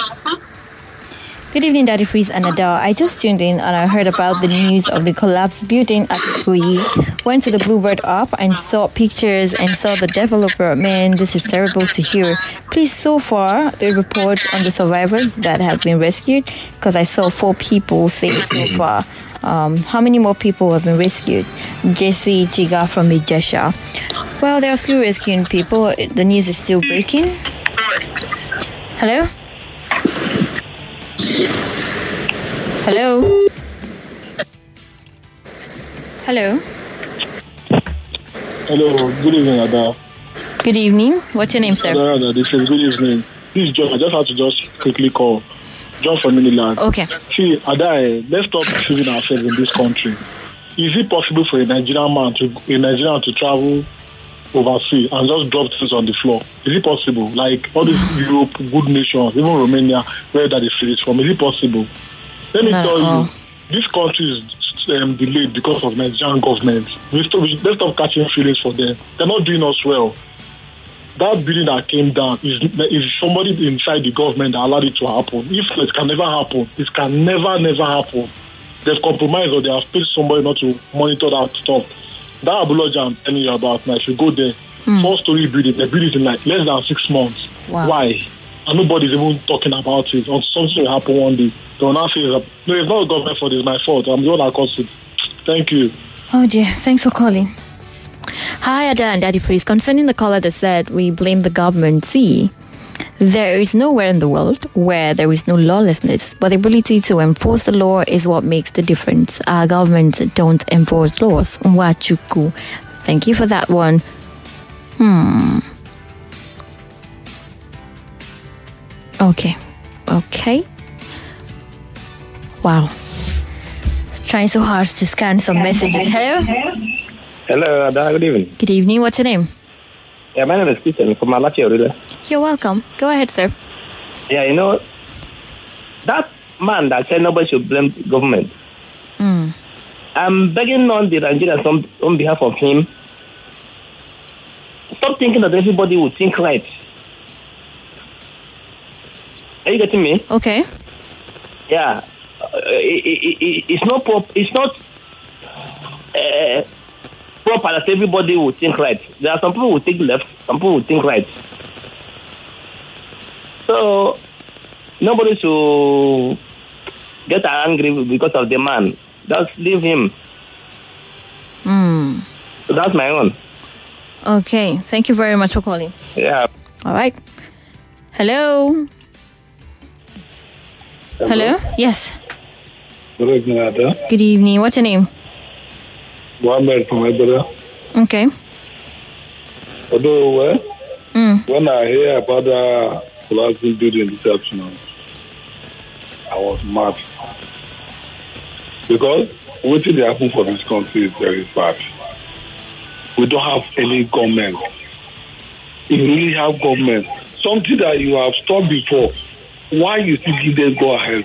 Good evening, Daddy Freeze and Adele. I just tuned in and I heard about the news of the collapsed building at Ikoyi. Went to the Bluebird app and saw pictures and saw the developer. Man, this is terrible to hear. Please, so far, the report on the survivors that have been rescued, because I saw four people saved so far. Um, how many more people have been rescued? Jesse Jiga from Ijesha. Well, they are still rescuing people. The news is still breaking. Hello? Hello? Hello? Hello, good evening, Ada. Good evening. What's your name, sir? Ada, this is good evening. This is John. I just have to just quickly call. John from Miniland. Okay. See, Ada, let's stop deceiving ourselves in this country. Is it possible for a Nigerian man to a Nigerian to travel overseas and just drop things on the floor? Is it possible? Like all these Europe, good nations, even Romania, where that is from, is it possible? Let me no, tell no. you, this country is um, delayed because of Nigerian government. We stop, let's stop catching feelings for them. They're not doing us well. That building that came down is, is somebody inside the government that allowed it to happen. If it can never happen, it can never, never happen. They've compromised or they have paid somebody not to monitor that stuff. That Abuloja I'm telling you about now, if you go there, mm. four-story building, they built it in like less than six months. Wow. Why? And nobody's even talking about it. Or something will happen one day. They will not say, no, it's not the government for this, it's my fault. I'm the one that caused it. Thank you. Oh dear, thanks for calling. Hi, Ada and Daddy Freeze. Concerning the caller that said we blame the government, see, there is nowhere in the world where there is no lawlessness, but the ability to enforce the law is what makes the difference. Our governments don't enforce laws. Wachuku. Thank you for that one. Hmm. Okay. Okay. Wow. Trying so hard to scan some messages. Hello? Hello, Ada. Good evening. Good evening. What's your name? Yeah, my name is Christian from Malachi, Orida. You're welcome. Go ahead, sir. Yeah, you know, that man that said nobody should blame the government. Mm. I'm begging on the Nigerians on, on behalf of him. Stop thinking that everybody will think right. Are you getting me? Okay. Yeah. Uh, it, it, it, it's not prop, it's not uh, proper that everybody will think right. There are some people who think left, some people who think right. So nobody should get angry because of the man. Just leave him. Mm. So that's my own. Okay. Thank you very much for calling. Yeah. All right. Hello. Hello? Hello? Yes. Good evening, Ada. Good evening. What's your name? Mohammed from Ebere. Okay. Although, uh, mm. when I hear about the collapsing building this afternoon, I was mad. Because what did happen for this country is very bad. We don't have any government. We really have government. Something that you have stopped before. Why you still give them go ahead?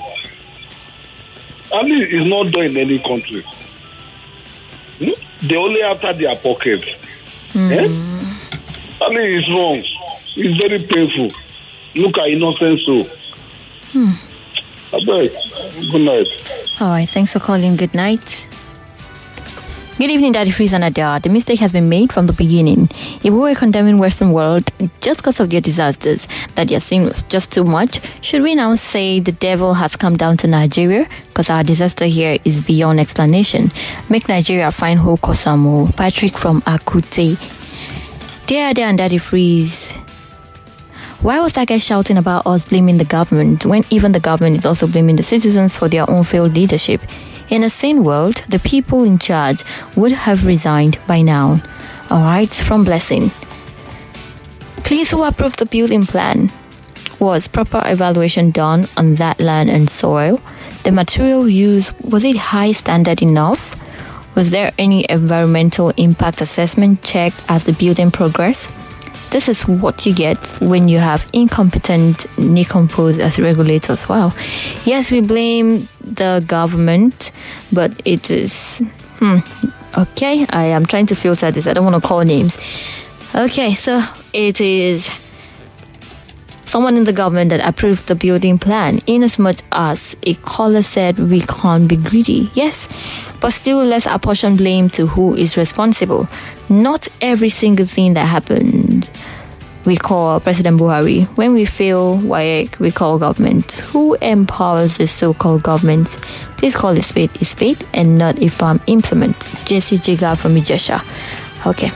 I mean, it's not done in any country. Hmm? They only after their pockets. Mm. Eh? I mean, it's wrong. It's very painful. Look at innocent soul. Hmm. I beg. Good night. All right. Thanks for calling. Good night. Good evening, Daddy Freeze and Adele. The mistake has been made from the beginning. If we were condemning Western world just because of their disasters, that their sin was just too much, should we now say the devil has come down to Nigeria because our disaster here is beyond explanation? Make Nigeria find Ho Kosamo. Patrick from Akute. Dear Adele and Daddy Freeze, why was that guy shouting about us blaming the government when even the government is also blaming the citizens for their own failed leadership? In a sane world, the people in charge would have resigned by now. All right, from Blessing. Please, who approved the building plan? Was proper evaluation done on that land and soil? The material used, was it high standard enough? Was there any environmental impact assessment checked as the building progressed? This is what you get when you have incompetent nincompoos as regulators. Wow. Yes, we blame the government, but it is... Hmm, okay, I am trying to filter this. I don't want to call names. Okay, so it is someone in the government that approved the building plan, in as much as a caller said we can't be greedy. Yes, but still let's apportion blame to who is responsible. Not every single thing that happened we call President Buhari. When we fail W A E C, we call government. Who empowers the so-called government? Please call a spade a spade and not a farm implement. Jesse Jiga from Ijesha. Okay.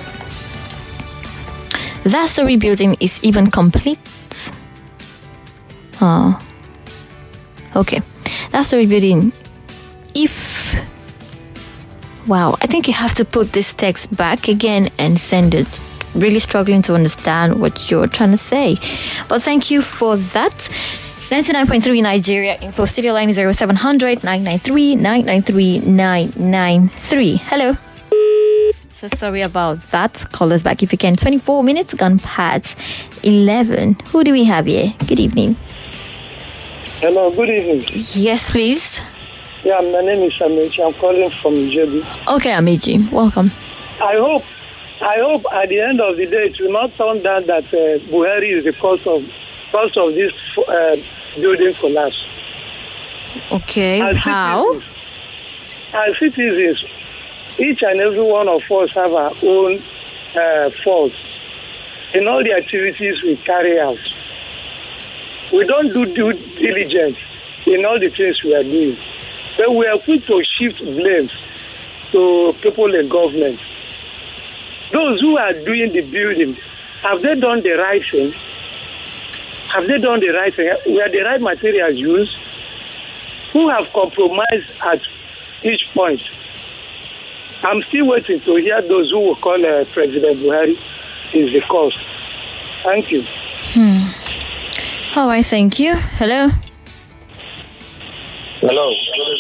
That story building is even complete. Huh. Okay. That story building, if... Wow, I think you have to put this text back again and send it. Really struggling to understand what you're trying to say. But thank you for that. ninety-nine point three Nigeria Info Studio line is zero seven hundred nine nine three nine nine three nine nine three. Hello. So sorry about that. Call us back if you can. twenty-four minutes gone past eleven. Who do we have here? Good evening. Hello, good evening. Yes, please. Yeah, my name is Amechi. I'm calling from Jebu. Okay, Amechi. Welcome. I hope I hope at the end of the day it will not turn down that uh, Buhari is the cause of cause of this uh, building collapse. Okay, as how? Citizens, as citizens, each and every one of us have our own uh, faults in all the activities we carry out. We don't do due diligence in all the things we are doing. But we are quick to shift blames to people in government. Those who are doing the building, have they done the right thing? Have they done the right thing? Were the right materials used? Who have compromised at each point? I'm still waiting to hear those who will call uh, President Buhari is the cause. Thank you. Hmm. All right, thank you. Hello. Hello.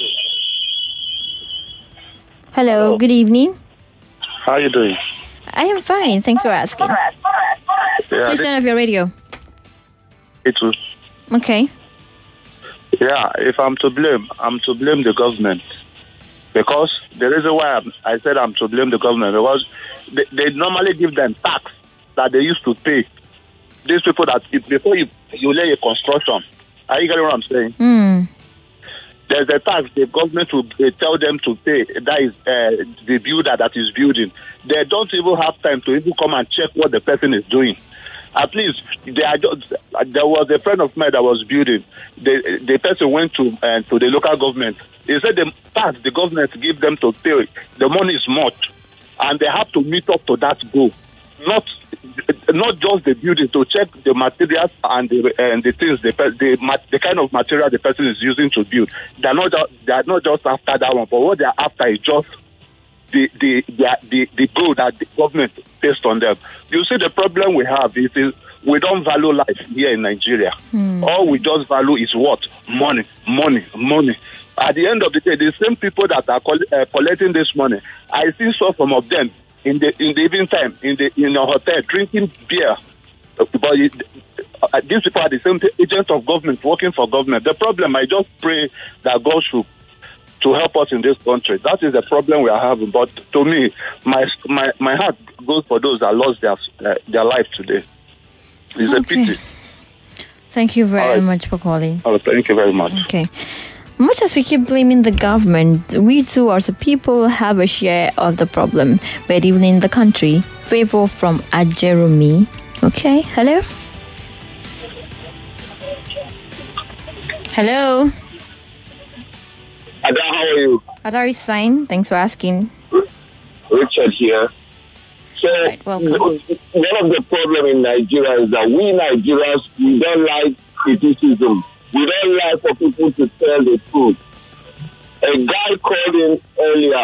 Hello, good evening. How you doing? I am fine. Thanks for asking. Yeah, Please turn off your radio. It was. Okay. Yeah, if I'm to blame, I'm to blame the government. Because the reason why I'm, I said I'm to blame the government, because they, they normally give them tax that they used to pay. These people that, if, before you, you lay a construction, are you getting what I'm saying? Mm. There's a tax the government will they tell them to pay. That is uh, the builder that is building. They don't even have time to even come and check what the person is doing. At least they are just, there was a friend of mine that was building. The the person went to uh, to the local government. He said the tax the government give them to pay, the money is much, and they have to meet up to that goal. Not not just the building, to check the materials and the and the things the the the kind of material the person is using to build. They are not just, they are not just after that one, but what they are after is just the the the the, the goal that the government placed on them. You see, the problem we have is, is we don't value life here in Nigeria. Mm. All we just value is what? Money, money, money. At the end of the day, the same people that are coll- uh, collecting this money, I see some of them in the in the evening time in the in a hotel drinking beer. But it, uh, these people are the same agents of government working for government. The problem, I just pray that God should to help us in this country. That is the problem we are having. But to me, my my my heart goes for those that lost their uh, their life today. It's Okay. a pity. Thank you very All right. much for calling. Oh, thank you very much. Okay. Much as we keep blaming the government, we too as a people have a share of the problem. But even in the country, favor from Ajeromi. Okay, hello? Hello? Ada, how are you? Adar is fine. Thanks for asking. Richard here. So, one of the problem in Nigeria is that we Nigerians, we don't like criticism. We don't like for people to tell the truth. A guy called in earlier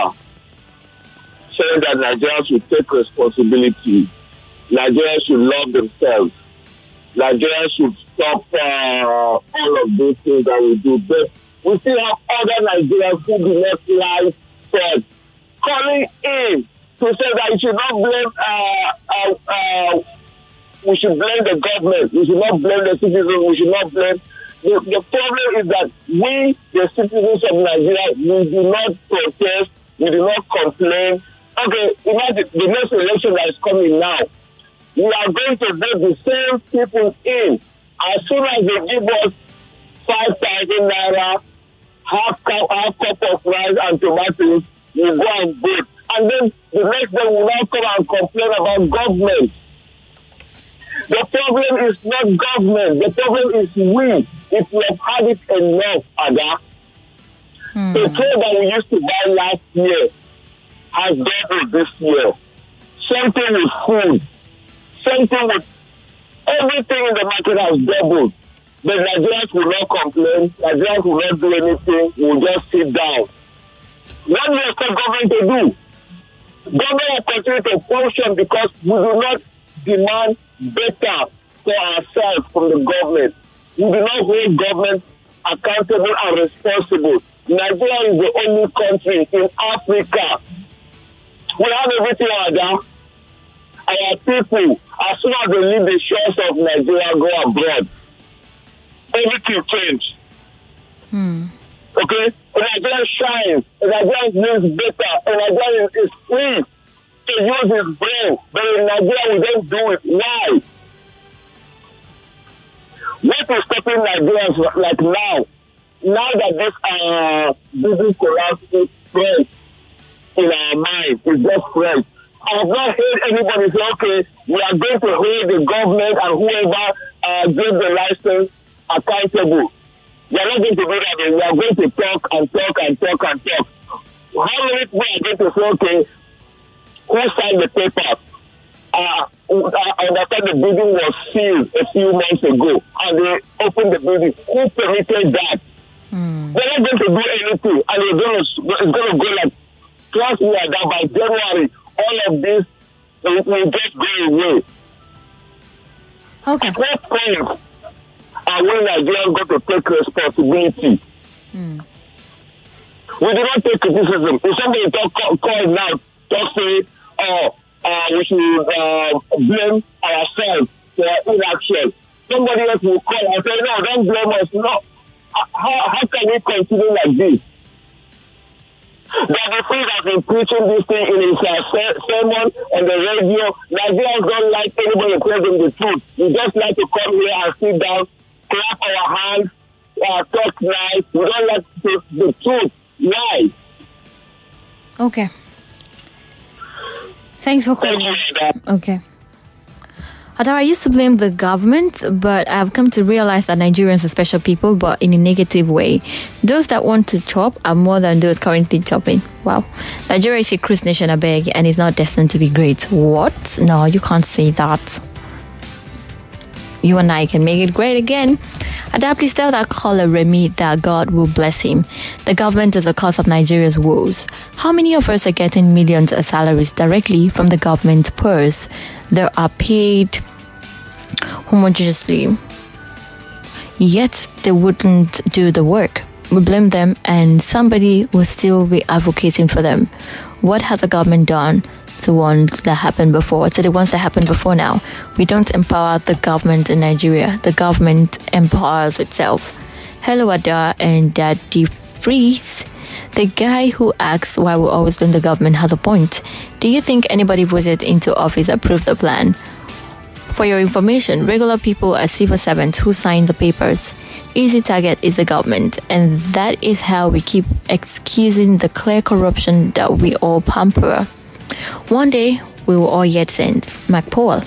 saying that Nigerians should take responsibility. Nigerians should love themselves. Nigerians should stop uh, all of these things that we do. But we still have other Nigerians who do not like God calling in to say that you should not blame, uh, uh, uh, we should blame the government. We should not blame the citizens. We should not blame. The, the problem is that we, the citizens of Nigeria, we do not protest. We do not complain. Okay, imagine the next election that is coming now. We are going to vote the same people in. As soon as they give us five thousand naira, half cup, half cup of rice and tomatoes, we go and vote. And then the next day we will now come and complain about government. The problem is not government. The problem is we. If we have had it enough, Ada, Hmm. the trade that we used to buy last year has doubled this year. Something with food. Something with everything in the market has doubled. But Nigerians will not complain. Nigerians will not do anything. We'll just sit down. What do you expect government to do? Government will continue to function because we do not demand better for ourselves from the government. We do not hold government accountable and responsible. Nigeria is the only country in Africa. We have everything like our people, as soon as they leave the shores of Nigeria, go abroad. Everything changes. Hmm. Okay? Nigeria shines. Nigeria lives better. Nigeria is, is free to use his brain. But in Nigeria, we don't do it. Why? What is stopping Nigerians like now? Now that this uh, business collapse is fresh in our mind, it's just fresh. I have not heard anybody say, okay, we are going to hold the government and whoever uh, gives the license accountable. We are not going to do that. We are going to talk and talk and talk and talk. How many people are going to say, okay, who signed the papers? Uh, I understand the building was sealed a few months ago and they opened the building. Who permitted that? Hmm. They're not going to do anything and it's going to, it's going to go like, trust me, that by January, all of this will, will just go away. Okay. At what point are we Nigerians going to take responsibility? Hmm. We do not take criticism. If somebody talk call, call now, talk say, oh, uh, we should uh, blame ourselves for inaction. Somebody else will call and say, no, don't blame us. No. How, how can we continue like this? That the Freeze has been preaching this thing in his uh, sermon on the radio. Nigerians don't like anybody telling them the truth. We just like to come here and sit down, clap our hands, uh, talk nice. We don't like the, the truth. Why? Okay. Thanks for calling. Okay. Adar, I used to blame the government, but I've come to realize that Nigerians are special people, but in a negative way. Those that want to chop are more than those currently chopping. Wow. Nigeria is a cruise nation, I beg, and is not destined to be great. What? No, you can't say that. You and I can make it great again. Adar, please tell that caller Remy that God will bless him. The government is the cause of Nigeria's woes. How many of us are getting millions of salaries directly from the government purse? They are paid homogeneously, yet they wouldn't do the work. We blame them and somebody will still be advocating for them. What has the government done to ones that happened before, to the ones that happened before now? We don't empower the government in Nigeria. The government empowers itself. Hello, Adar and Daddy Freeze. The guy who asks why we always blame the government has a point. Do you think anybody voted into office approved the plan? For your information, regular people are civil servants who sign the papers. Easy target is the government, and that is how we keep excusing the clear corruption that we all pamper. One day, we will all get sense. Mac Powell.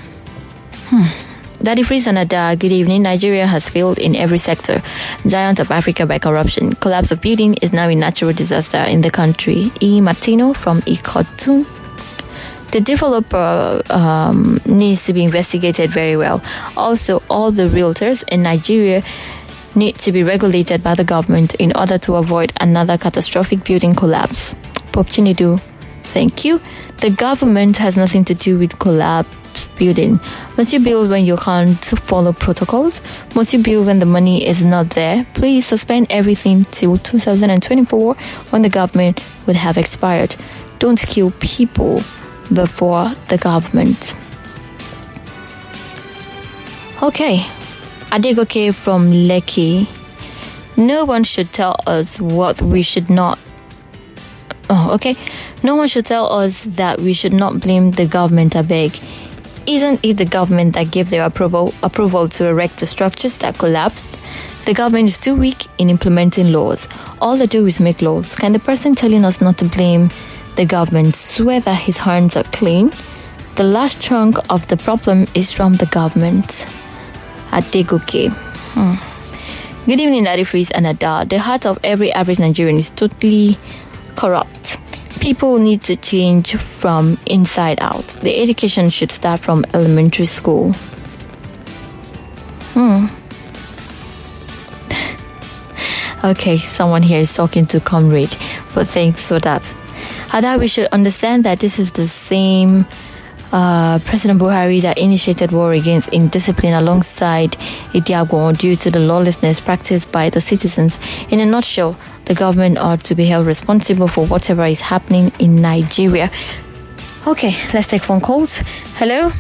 Hmm. Daddy Freeze and Adar, good evening. Nigeria has failed in every sector. Giant of Africa by corruption. Collapse of building is now a natural disaster in the country. E. Martino from Ikotu. The developer um, needs to be investigated very well. Also, all the realtors in Nigeria need to be regulated by the government in order to avoid another catastrophic building collapse. Pope Chinedu, thank you. The government has nothing to do with collapse building. Must you build when you can't follow protocols? Must you build when the money is not there? Please suspend everything till two thousand twenty-four when the government would have expired. Don't kill people before the government. Okay. Adegoke from Lekki. No one should tell us what we should not. Oh, okay. No one should tell us that we should not blame the government, I beg. Isn't it the government that gave their approval approval to erect the structures that collapsed? The government is too weak in implementing laws. All they do is make laws. Can the person telling us not to blame the government swear that his hands are clean? The last chunk of the problem is from the government. Adegoke. Hmm. Good evening, Daddy Freeze and Adar. The heart of every average Nigerian is totally corrupt. People need to change from inside out. The education should start from elementary school. Hmm. Okay, someone here is talking to Comrade, but thanks for that. Adar, we should understand that this is the same uh, President Buhari that initiated war against indiscipline alongside Idiago due to the lawlessness practiced by the citizens. In a nutshell, the government ought to be held responsible for whatever is happening in Nigeria. Okay, let's take phone calls. Hello?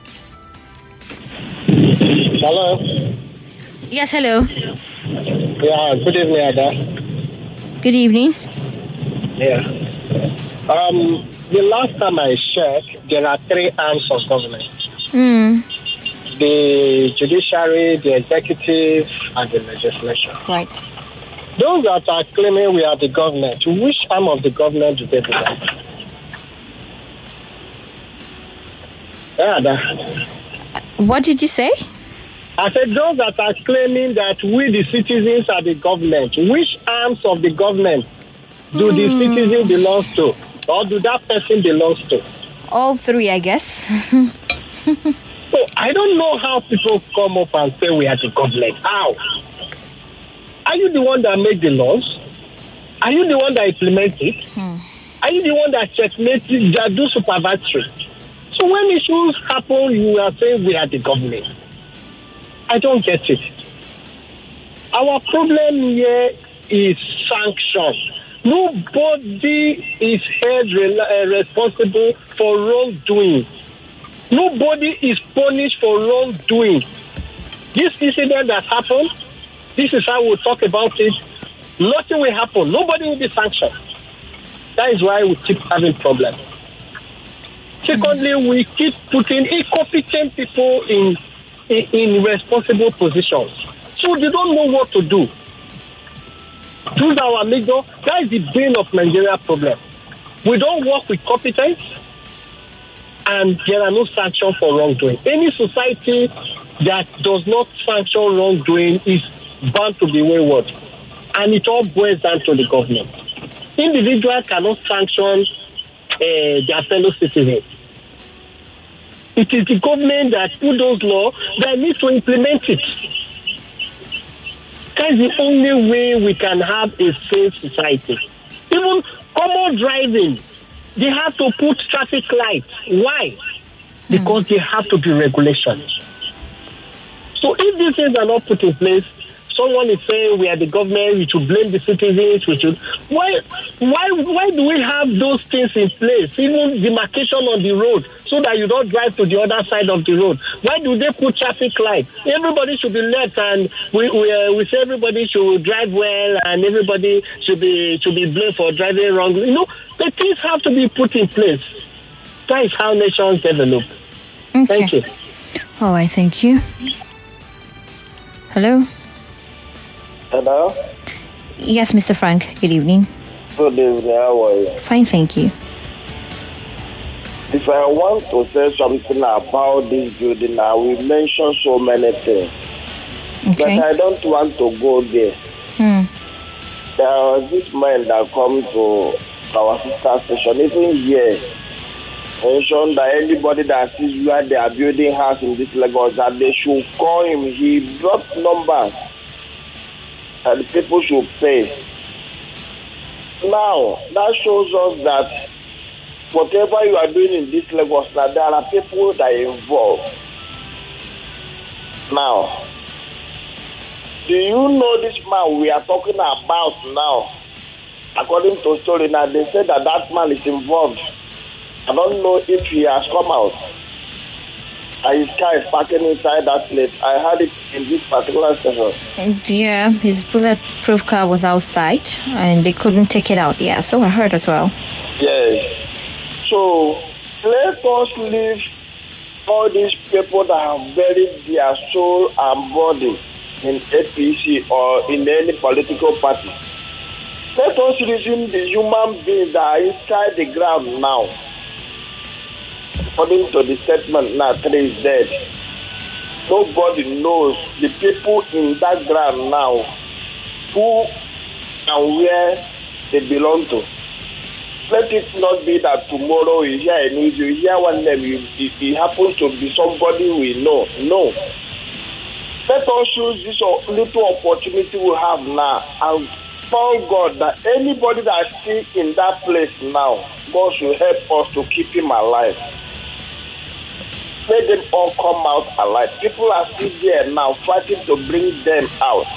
Hello? Yes, hello. Yeah, good evening, Ada. Good evening. Yeah. Um, the last time I checked, there are three arms of government. Mm. The judiciary, the executive, and the legislature. Right. Those that are claiming we are the government, which arm of the government do they belong? Yeah, that. What did you say? I said those that are claiming that we the citizens are the government, which arms of the government do mm. the citizen belong to? Or do that person belongs to? All three, I guess. So I don't know how people come up and say we are the government. How? Are you the one that make the laws? Are you the one that implements it? Hmm. Are you the one that checkmates it, that do supervisory? So when issues happen, you are saying we are the government. I don't get it. Our problem here is sanction. Nobody is held re- uh, responsible for wrongdoing. Nobody is punished for wrongdoing. This incident that happened, this is how we'll talk about it. Nothing will happen. Nobody will be sanctioned. That is why we keep having problems. Secondly, we keep putting incompetent people in, in, in responsible positions. So they don't know what to do. Those are our major, that is the bane of Nigeria problem. We don't work with competence and there are no sanctions for wrongdoing. Any society that does not sanction wrongdoing is bound to be wayward. And it all boils down to the government. Individuals cannot sanction uh, their fellow citizens. It is the government that put those laws that needs to implement it. That's the only way we can have a safe society. Even common driving, they have to put traffic lights. Why? Because there have to be regulations. So if these things are not put in place, someone is saying we are the government, we should blame the citizens, we should... Why, why, why do we have those things in place? Even demarcation on the road, so that you don't drive to the other side of the road. Why do they put traffic lights? Everybody should be left, and we we, uh, we say everybody should drive well, and everybody should be should be blamed for driving wrongly. You know, the things have to be put in place. That is how nations develop. Okay. Thank you. All right, thank you. Hello? Hello? Yes, Mister Frank. Good evening. Good evening. How are you? Fine, thank you. If I want to say something about this building, I will mention so many things. Okay. But I don't want to go there. Hmm. There was this man that come to our sister station, even here, mentioned that anybody that sees where they are building house in this Lagos, that they should call him. He brought numbers and the people should pay. Now, that shows us that whatever you are doing in this Lagos, now there are people that are involved. Now, do you know this man we are talking about now? According to story, now they say that that man is involved. I don't know if he has come out. And his car is parking inside that place. I had it in this particular station. Yeah, his bulletproof car was outside and they couldn't take it out. Yeah, so I heard as well. Yes. So let us leave all these people that have buried their soul and body in A P C or in any political party. Let us resume the human beings that are inside the ground now. According to the statement, now three is dead. Nobody knows the people in that ground now who and where they belong to. Let it not be that tomorrow you hear a news, you hear one name, you, it, it happens to be somebody we know. No. Let us use this little opportunity we have now and thank God that anybody that is still in that place now, God should help us to keep him alive. Let them all come out alive. People are still there now fighting to bring them out.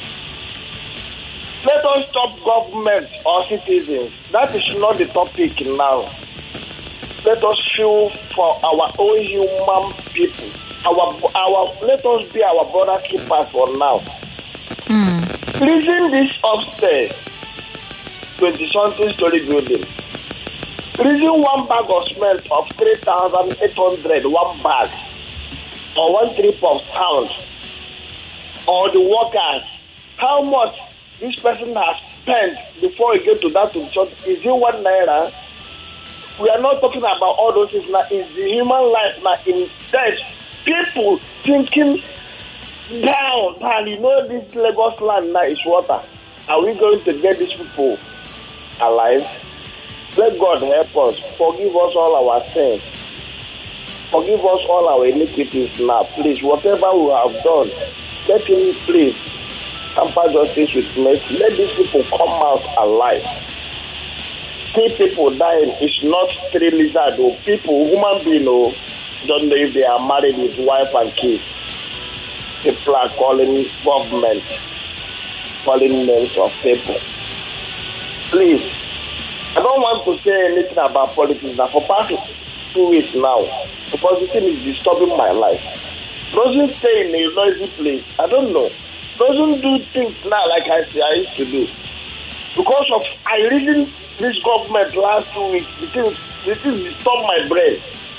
Let us stop government or citizens. That is not the topic now. Let us feel for our own human people. Our, our, let us be our brother keepers for now. Mm. Reason this upstairs, twenty-something story building. Reason one bag of cement of three thousand eight hundred, one bag, or one trip of sound, or the workers. How much this person has spent before he get to that church? Is it one naira? We are not talking about all those things now. It's the human life now in death. People thinking down, and you know this Lagos land now is water. Are we going to get these people alive? Let God help us. Forgive us all our sins. Forgive us all our iniquities now, please. Whatever we have done, let him please hamper justice with mercy. Let these people come out alive. Three people dying is not three lizards or people, human beings, or don't know if they are married with wife and kids. People are calling government, calling names of people. please, I don't want to say anything about politics now. For past two weeks now, because the thing is disturbing my life. Doesn't stay in a noisy place. I don't know. Doesn't do things now like I, I used to do. Because of I reading this government last two weeks, the thing, the thing disturbed my brain.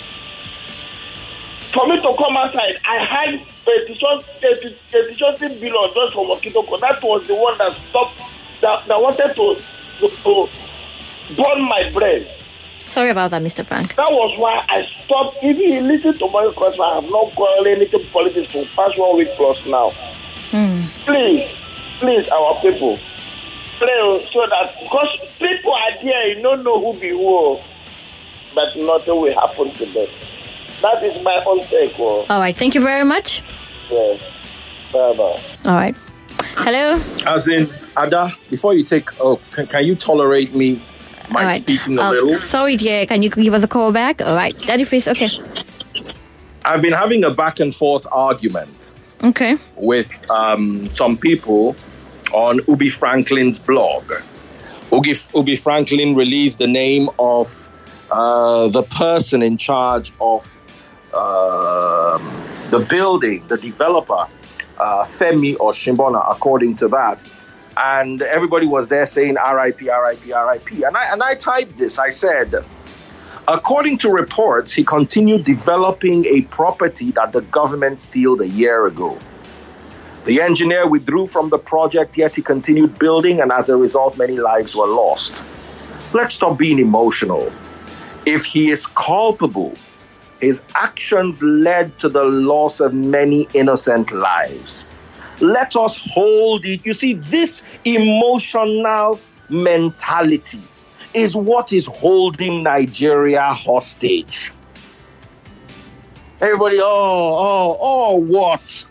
For me to come outside, I had thirty-something billion just from Okitoko. That was the one that stopped, that, that wanted to, to, to burn my brain. Sorry about that, Mister Frank. That was why I stopped. If you listen to my question, I have not called anything politics for past one week plus now. Hmm. Please, please, our people, pray so that, because people are there, you don't know who be who, but nothing will happen to them. That is my own take. Oh. All right. Thank you very much. Yes. Bye-bye. All right. Hello? As in, Ada, before you take, oh, can, can you tolerate me my All right. speaking a Uh, little? Sorry, dear. Can you give us a call back? All right. Daddy Freeze. Okay. I've been having a back and forth argument Okay. with um, some people on Ubi Franklin's blog. Ubi, Ubi Franklin released the name of uh, the person in charge of uh, the building, the developer, uh, Femi Oshimbona, according to that. And everybody was there saying R I P, R I P, R I P. And I, and I typed this. I said, according to reports, he continued developing a property that the government sealed a year ago. The engineer withdrew from the project, yet he continued building, and as a result, many lives were lost. Let's stop being emotional. If he is culpable, his actions led to the loss of many innocent lives. Let us hold it. You see, this emotional mentality is what is holding Nigeria hostage. Everybody, oh, oh, oh, what?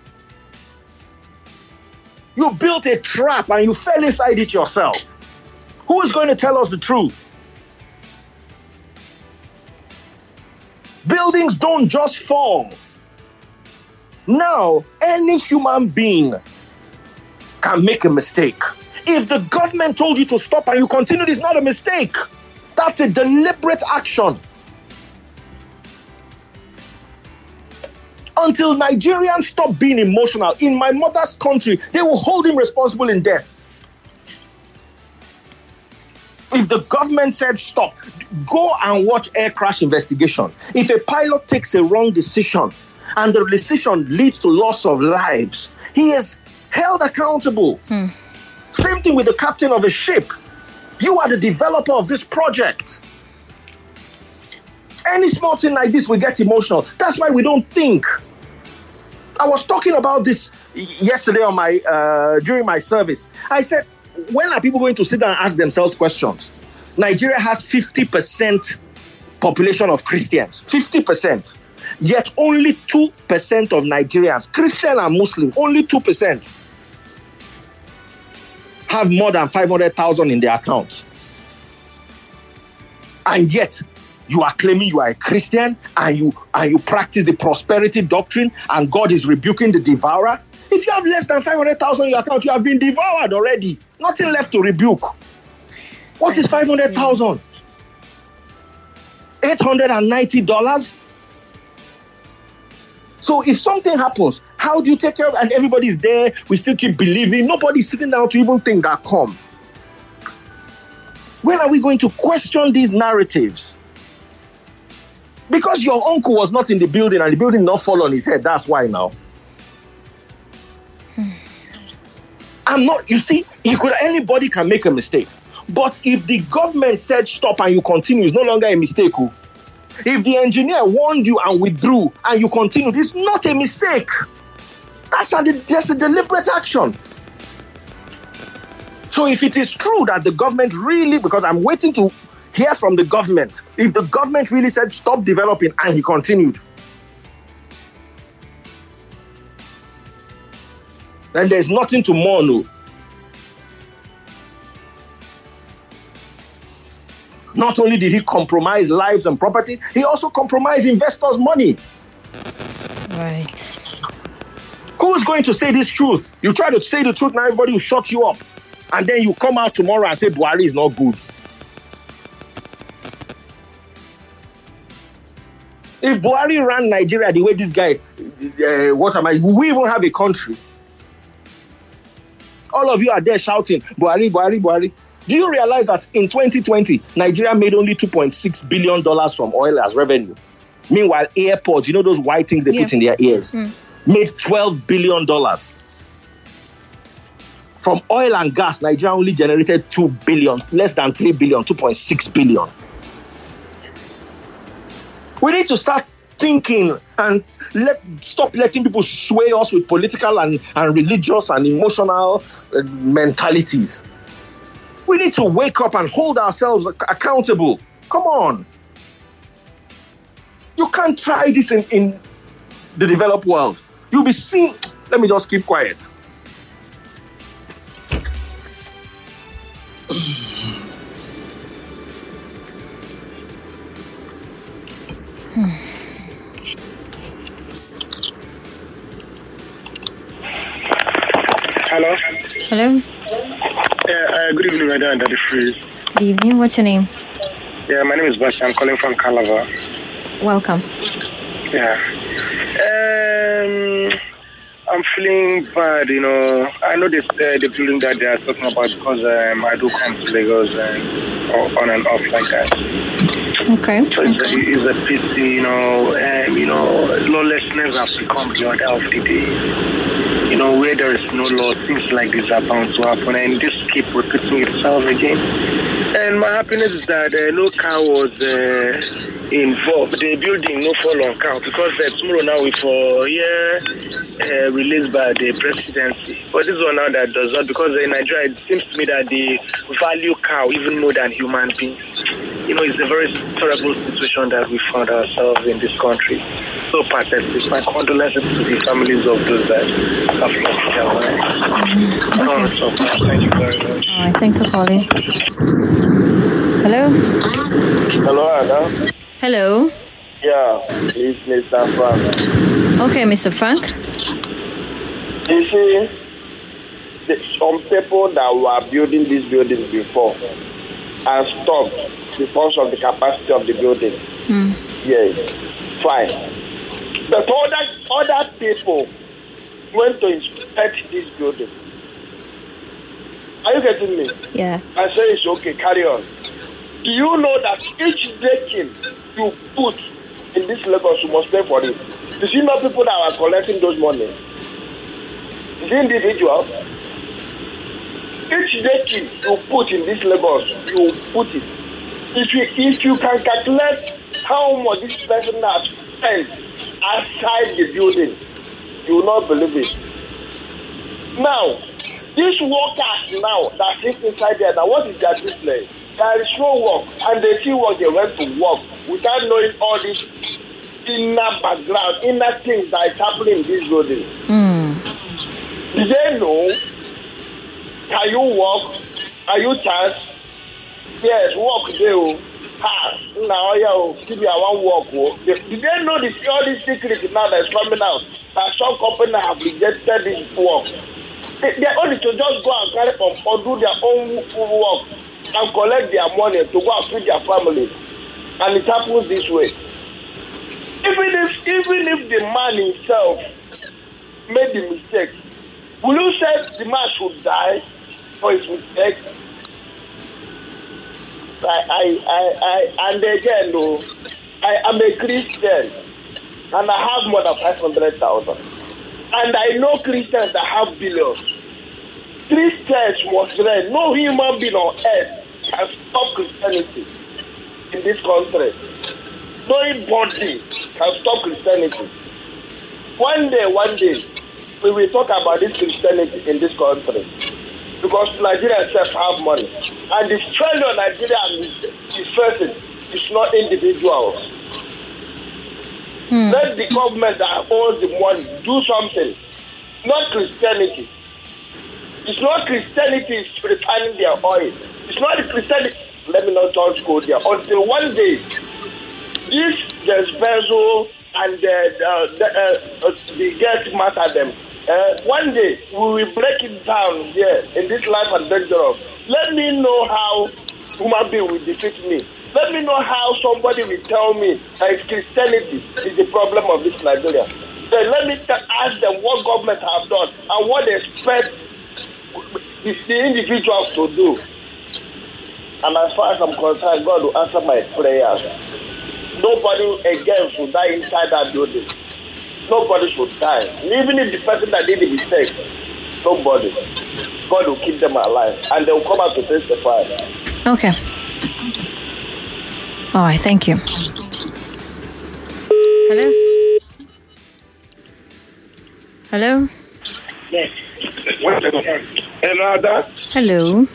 You built a trap and you fell inside it yourself. Who is going to tell us the truth? Buildings don't just fall. Now, any human being can make a mistake. If the government told you to stop and you continued, it's not a mistake. That's a deliberate action. Until Nigerians stop being emotional, in my mother's country, they will hold him responsible in death. If the government said stop, go and watch air crash investigation. If a pilot takes a wrong decision and the decision leads to loss of lives, he is held accountable. Hmm. Same thing with the captain of a ship. You are the developer of this project. Any small thing like this, we get emotional. That's why we don't think. I was talking about this yesterday on my uh, during my service. I said, when are people going to sit down and ask themselves questions? Nigeria has fifty percent population of Christians. fifty percent. Yet only two percent of Nigerians, Christian and Muslim, only two percent have more than five hundred thousand in their accounts. And yet, you are claiming you are a Christian and you and you practice the prosperity doctrine and God is rebuking the devourer. If you have less than five hundred thousand in your account, you have been devoured already. Nothing left to rebuke. What is five hundred thousand? eight hundred ninety dollars? So if something happens, how do you take care of it? And everybody's there, we still keep believing. Nobody's sitting down to even think that come. When are we going to question these narratives? Because your uncle was not in the building and the building not fall on his head, that's why now. I'm not, you see, you could, anybody can make a mistake. But if the government said stop and you continue, it's no longer a mistake. Oh. If the engineer warned you and withdrew and you continued, it's not a mistake. That's a, that's a deliberate action. So if it is true that the government really, because I'm waiting to hear from the government, if the government really said stop developing and he continued, then there's nothing to mourn. No. Not only did he compromise lives and property, he also compromised investors' money. Right. Who is going to say this truth? You try to say the truth, now everybody will shut you up. and then you come out tomorrow and say Buhari is not good. If Buhari ran Nigeria the way this guy, uh, what am I? Will we even have a country? All of you are there shouting, Buhari, Buhari, Buhari. Do you realize that in twenty twenty, Nigeria made only two point six billion dollars from oil as revenue? Meanwhile, airports, you know those white things they yeah. put in their ears, mm. made twelve billion dollars. From oil and gas, Nigeria only generated two billion dollars, less than three billion dollars, two point six billion dollars. We need to start thinking and let stop letting people sway us with political and, and religious and emotional uh, mentalities. We need to wake up and hold ourselves accountable. Come on. You can't try this in, in the developed world. You'll be seen. Let me just keep quiet. Hello. Hello. Yeah, uh, good evening, Madam and Daddy Freeze. Good evening. What's your name? Yeah, my name is Basti. I'm calling from Calabar. Welcome. Yeah. Um, I'm feeling bad, you know. I know this, uh, the building that they are talking about because um, I do come to Lagos um, on and off like that. Okay. So it's a, it's a pity, you know, um, you know, lawlessness has become the order of the day. You know, where there is no law, things like this are bound to happen, and this keep repeating itself again. And my happiness is that uh, no cow was uh, involved. The building no fall on cow because uh, tomorrow now we for yeah uh, released by the presidency. But this one now that does not, because in Nigeria it seems to me that they value cow even more than human beings. You know, it's a very terrible situation that we found ourselves in this country. So pathetic. My condolences to the families of those that have lost their lives. Okay. Oh, so thank you very much. All right, thanks for calling. Hello? Hello, Anna. Hello? Yeah, it's Mister Frank. Okay, Mister Frank. You see, the, some people that were building this building before and stopped because of the capacity of the building. Mm. Yes, fine. But other, other people went to inspect this building. Are you getting me? Yeah. I say it's okay, carry on. Do you know that each decking you put in this Lagos, you must pay for it? You see no people that are collecting those money? Is it individual? Each decking you put in this Lagos, you put it. If you, if you can calculate how much this person has spent outside the building, you will not believe it. Now, these workers now that sit inside there, now what is their business? There is no work, and they see what they went to work without knowing all this inner background, inner things that is happening in this building. Mm. Do they know? Can you work? Are you charged? Yes, work there. Ha! Now, yeah, give me a one work. Did they know this, all this secret now that is coming out? That some companies have rejected this work. They, they only to just go and carry on or do their own work and collect their money to go and feed their family. And it happens this way. Even if even if the man himself made the mistake, will you say the man should die for his mistake? I, I, I, I and again, no, I am a Christian and I have more than five hundred thousand. And I know Christians that have billions. Christians must learn. No human being on earth can stop Christianity in this country. Nobody can stop Christianity. One day, one day, we will talk about this Christianity in this country. Because Nigeria itself have money. And the failure of Nigeria is, is person, it's not individuals. Hmm. Let the government that owns the money do something. Not Christianity. It's not Christianity is refining their oil. It's not the Christianity. Let me not just go there. Until one day, this Jeff Bezos and the, uh, the, uh, uh, the get matter them, Uh, one day we will break it down here in this life and dangerous. Let me know how human being will defeat me. Let me know how somebody will tell me that Christianity is the problem of this Nigeria. Then let me t- ask them what government have done and what they expect the, the individuals to do. And as far as I'm concerned, God will answer my prayers. Nobody again should die inside that building. Nobody should die. Even if the person that did the mistake, nobody. God will keep them alive and they will come out to testify. Okay. All right, thank you. Hello? Hello? Yes. Hello, Ada. Hello?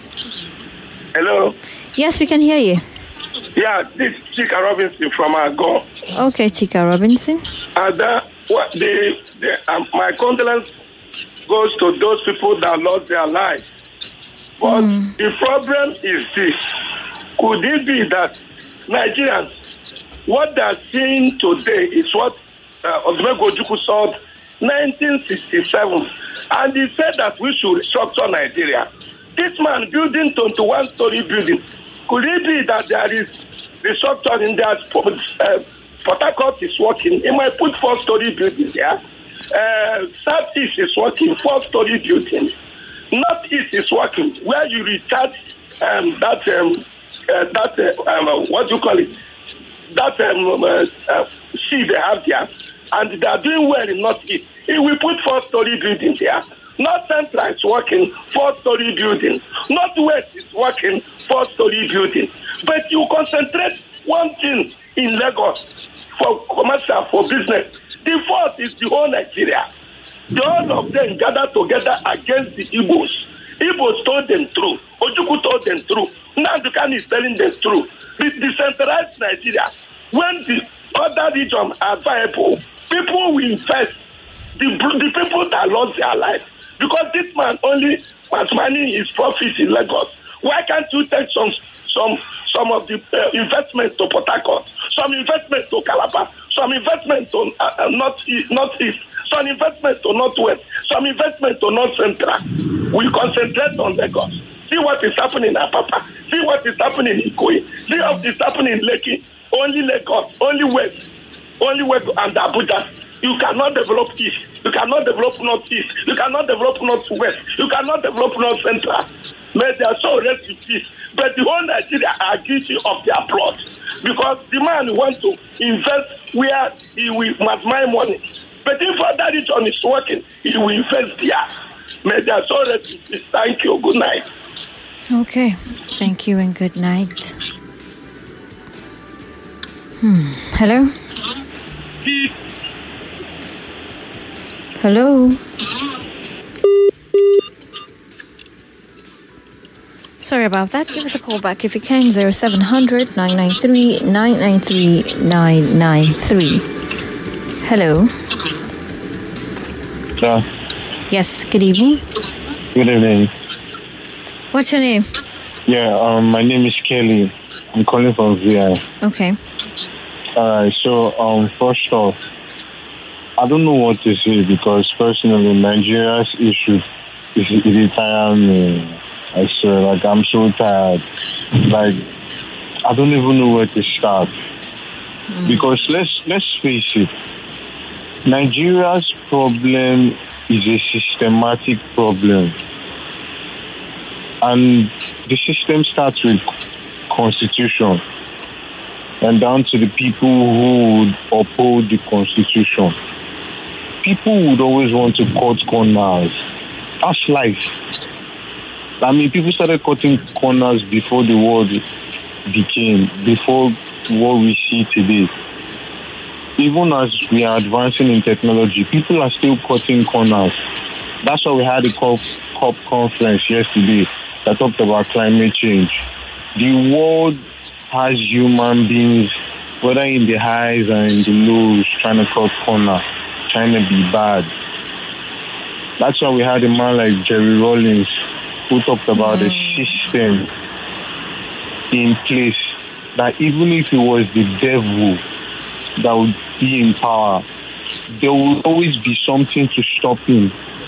Hello. Yes, we can hear you. Yeah, this is Chika Robinson from Agon. Okay, Chika Robinson. Ada, what the, the um, my condolence goes to those people that lost their lives. But mm. the problem is this. Could it be that Nigerians, what they're seeing today is what uh, Ozumego Ojukwu saw nineteen sixty-seven. And he said that we should restructure Nigeria. This man building twenty-one story building. Could it be that there is restructuring there? Uh, Port Harcourt is working. He might put four story building there. Uh, Southeast is working, four story building. Northeast is working, where you recharge um, that um, uh, that uh, um, what do you call it? That um, uh, uh, sea they have there, and they are doing well in Northeast. He will put four story buildings here. North Central is working, four story building. Northwest is working, four story building. But you concentrate one thing in Lagos for commercial, for business. The fourth is the whole Nigeria. The all of them gather together against the Igbos. Igbos told them true. Ojukwu told them true. Nnamdi Kanu is telling them true. The decentralized Nigeria, when the other regions are viable, people will invest. The, the people that lost their life. Because this man only was money his profit in Lagos. Why can't you take some some some of the uh, investment to Port Harcourt, some investment to Calabar, some investment to uh, uh, North East, Northeast, some investment to Northwest, some investment to North Central? We concentrate on Lagos. See what is happening in Apapa. See what is happening in Ikoyi. See what is happening in Lekki. Only Lagos, only West, only West and Abuja. You cannot develop East. You cannot develop Northeast. You cannot develop Northwest. You cannot develop North Central. May their soul rest in peace. But the whole Nigeria are guilty of their plot. Because the man wants to invest where he will must mine money. But if other region is working, he will invest there. May their soul rest in peace. Thank you. Good night. Okay. Thank you and good night. Hmm. Hello? Hello? Sorry about that. Give us a call back if you can. zero seven hundred, nine nine three, nine nine three, nine nine three. Hello? Yeah. Yes, good evening. Good evening. What's your name? Yeah, um, my name is Kelly. I'm calling from V I. Okay. Alright, so um, first off, I don't know what to say because personally, Nigeria's issue is it tiring me. I swear, like I'm so tired. Like I don't even know where to start. Mm. Because let's let's face it, Nigeria's problem is a systematic problem, and the system starts with constitution and down to the people who would uphold the constitution. People would always want to cut corners. That's life. I mean, people started cutting corners before the world became, before what we see today. Even as we are advancing in technology, people are still cutting corners. That's why we had a COP, COP conference yesterday that talked about climate change. The world has human beings, whether in the highs and in the lows, trying to cut corners, trying to be bad. That's why we had a man like Jerry Rawlings who talked about a system in place that even if it was the devil that would be in power, there will always be something to stop him.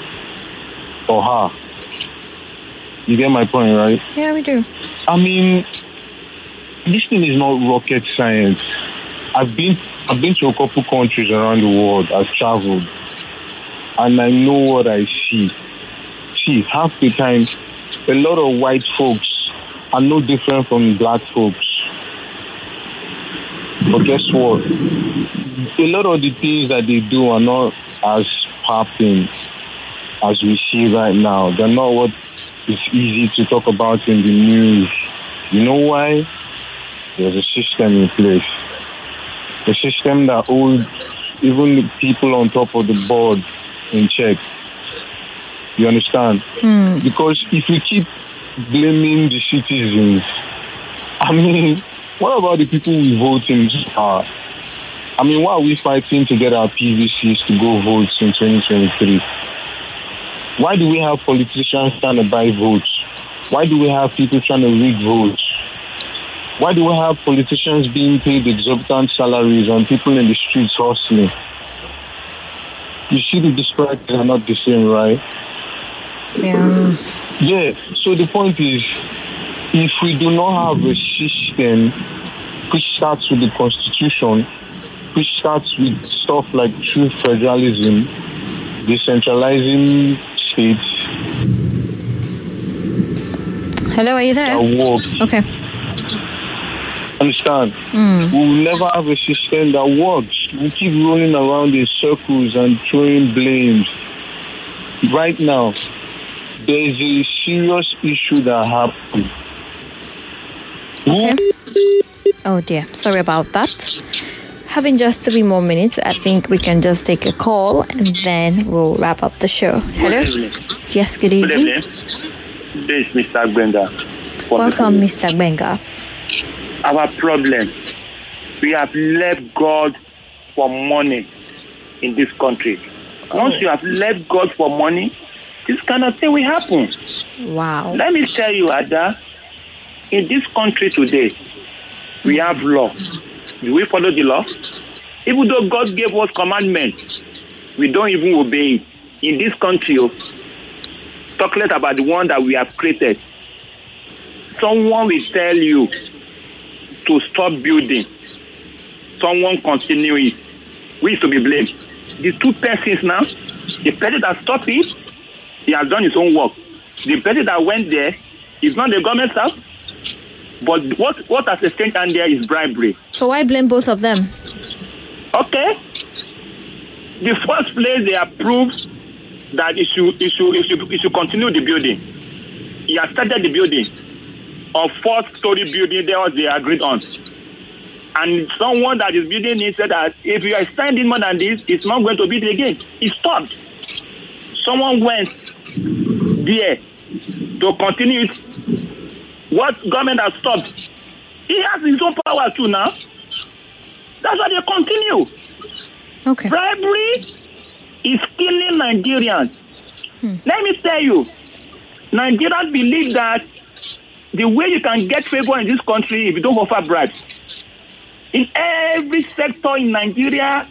or her. You get my point, right? Yeah, we do. I mean, this thing is not rocket science. I've been I've been to a couple countries around the world. I've traveled, and I know what I see. See, half the time, a lot of white folks are no different from black folks. But guess what? A lot of the things that they do are not as popping as we see right now. They're not what is easy to talk about in the news. You know why? There's a system in place. A system that holds even the people on top of the board in check. You understand? Mm. Because if we keep blaming the citizens, I mean, what about the people we vote in this power? I mean, why are we fighting to get our P V Cs to go vote in twenty twenty-three? Why do we have politicians trying to buy votes? Why do we have people trying to rig votes? Why do we have politicians being paid exorbitant salaries and people in the streets hustling? You see the disparities are not the same, right? Yeah. Yeah, so the point is, if we do not have a system which starts with the Constitution, which starts with stuff like true federalism, decentralizing states. Hello, are you there? Okay. Understand? Mm. We will never have a system that works. We keep rolling around in circles and throwing blames. Right now, there is a serious issue that happened. Okay. Oh dear, sorry about that. Having just three more minutes, I think we can just take a call and then we'll wrap up the show. Hello? Good evening. Yes, good evening. Good evening. This is Mister Benga. Welcome, Mister Benga. Our problem, we have left God for money in this country. Oh. Once you have left God for money, this kind of thing will happen. Wow. Let me tell you, Ada, in this country today, we have law. Do we follow the law? Even though God gave us commandments, we don't even obey it. In this country, talk less about the one that we have created. Someone will tell you to stop building. Someone continue it. We is to be blamed. The two persons now, the person that stopped it, he has done his own work. The person that went there is not the government staff, but what what has a strange hand there is bribery. So why blame both of them? Okay. The first place they approved that it should, it should, it should, it should continue the building. He has started the building. A fourth-story building there was they agreed on. And someone that is building it said that if you are spending more than this, it's not going to build again. He stopped. Someone went there to continue it. What government has stopped? He has his own power too now. That's why they continue. Okay. Bribery is killing Nigerians. Hmm. Let me tell you, Nigerians believe that the way you can get favor in this country if you don't offer bribes. In every sector in Nigeria,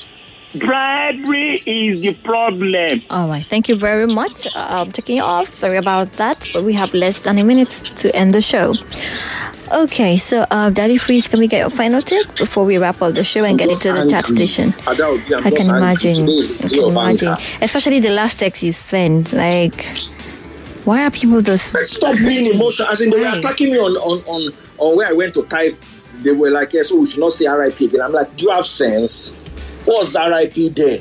bribery is the problem. All right. Thank you very much. Uh, I'm taking you off. Sorry about that, but we have less than a minute to end the show. Okay, so uh, Daddy Freeze, can we get your final take before we wrap up the show and get into the angry. chat station? I, be, I can imagine. I can imagine. Anger. Especially the last text you sent. Like, why are people those? Let's stop being emotional. As in, they were attacking me on, on, on, on where I went to type. They were like, yes, so we should not say R I P again. I'm like, do you have sense? What's R I P there?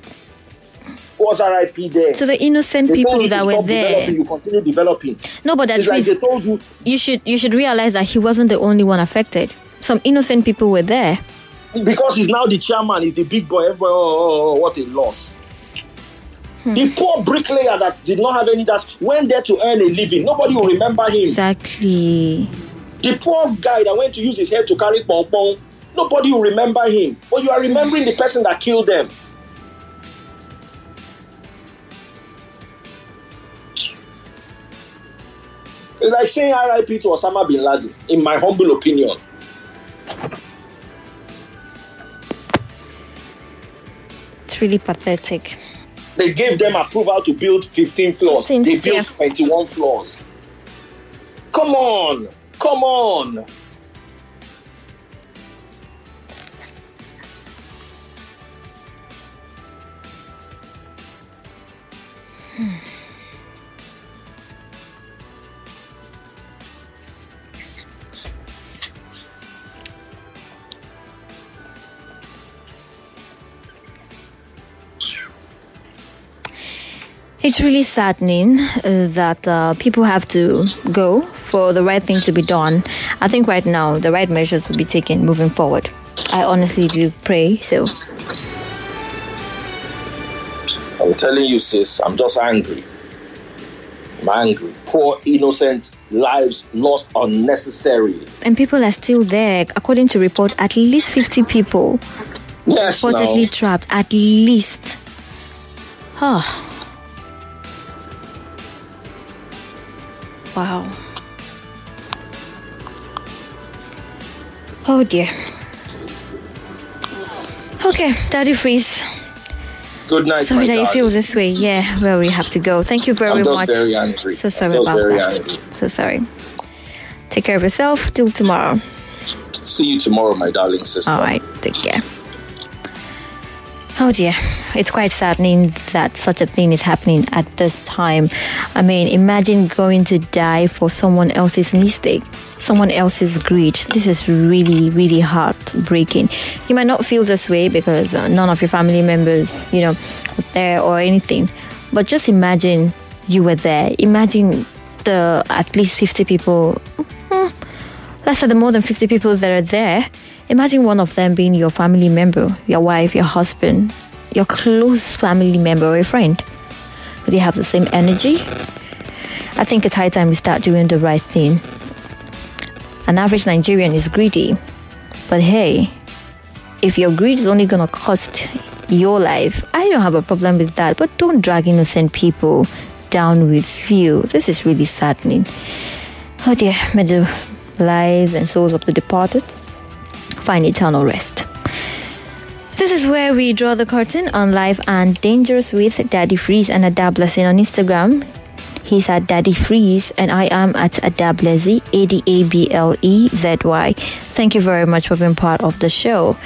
What's R I P there? So the innocent they people that were there. You continue developing. No, but that like they told you. You should you should realize that he wasn't the only one affected. Some innocent people were there. Because he's now the chairman, he's the big boy. Everybody, oh, oh, oh, what a loss. Hmm. The poor bricklayer that did not have any that went there to earn a living. Nobody will remember him. Exactly. The poor guy that went to use his head to carry pong pong. Nobody will remember him. But you are remembering the person that killed them. It's like saying R I P to Osama bin Laden, in my humble opinion. It's really pathetic. They gave them approval to build fifteen floors. fifteen, they built yeah. twenty-one floors. Come on. Come on. It's really saddening uh, that uh, people have to go for the right thing to be done. I think right now the right measures will be taken moving forward. I honestly do pray so. I'm telling you, sis, I'm just angry. I'm angry. Poor, innocent lives lost unnecessarily. And people are still there. According to report, at least fifty people yes, reportedly no. trapped. At least. Huh. Wow. Oh dear. Okay, Daddy Freeze. Good night. Sorry my that you darling. feel this way. Yeah, well, we have to go. Thank you very I'm just much. very angry. So sorry I'm just about very that. angry. So sorry. Take care of yourself. Till tomorrow. See you tomorrow, my darling sister. All right. Take care. Oh dear, it's quite saddening that such a thing is happening at this time. I mean, imagine going to die for someone else's mistake, someone else's greed. This is really, really heartbreaking. You might not feel this way because uh, none of your family members, you know, was there or anything. But just imagine you were there. Imagine the at least fifty people, hmm, let's say the more than fifty people that are there. Imagine one of them being your family member, your wife, your husband, your close family member or a friend. Would they have the same energy? I think it's high time we start doing the right thing. An average Nigerian is greedy. But hey, if your greed is only going to cost your life, I don't have a problem with that. But don't drag innocent people down with you. This is really saddening. Oh dear, may the lives and souls of the departed find eternal rest. This is where we draw the curtain on Life and Dangerous with Daddy Freeze and Ada Blessing on Instagram. He's at Daddy Freeze and I am at Ada Blessy, A D A B L E Z Y. Thank you very much for being part of the show.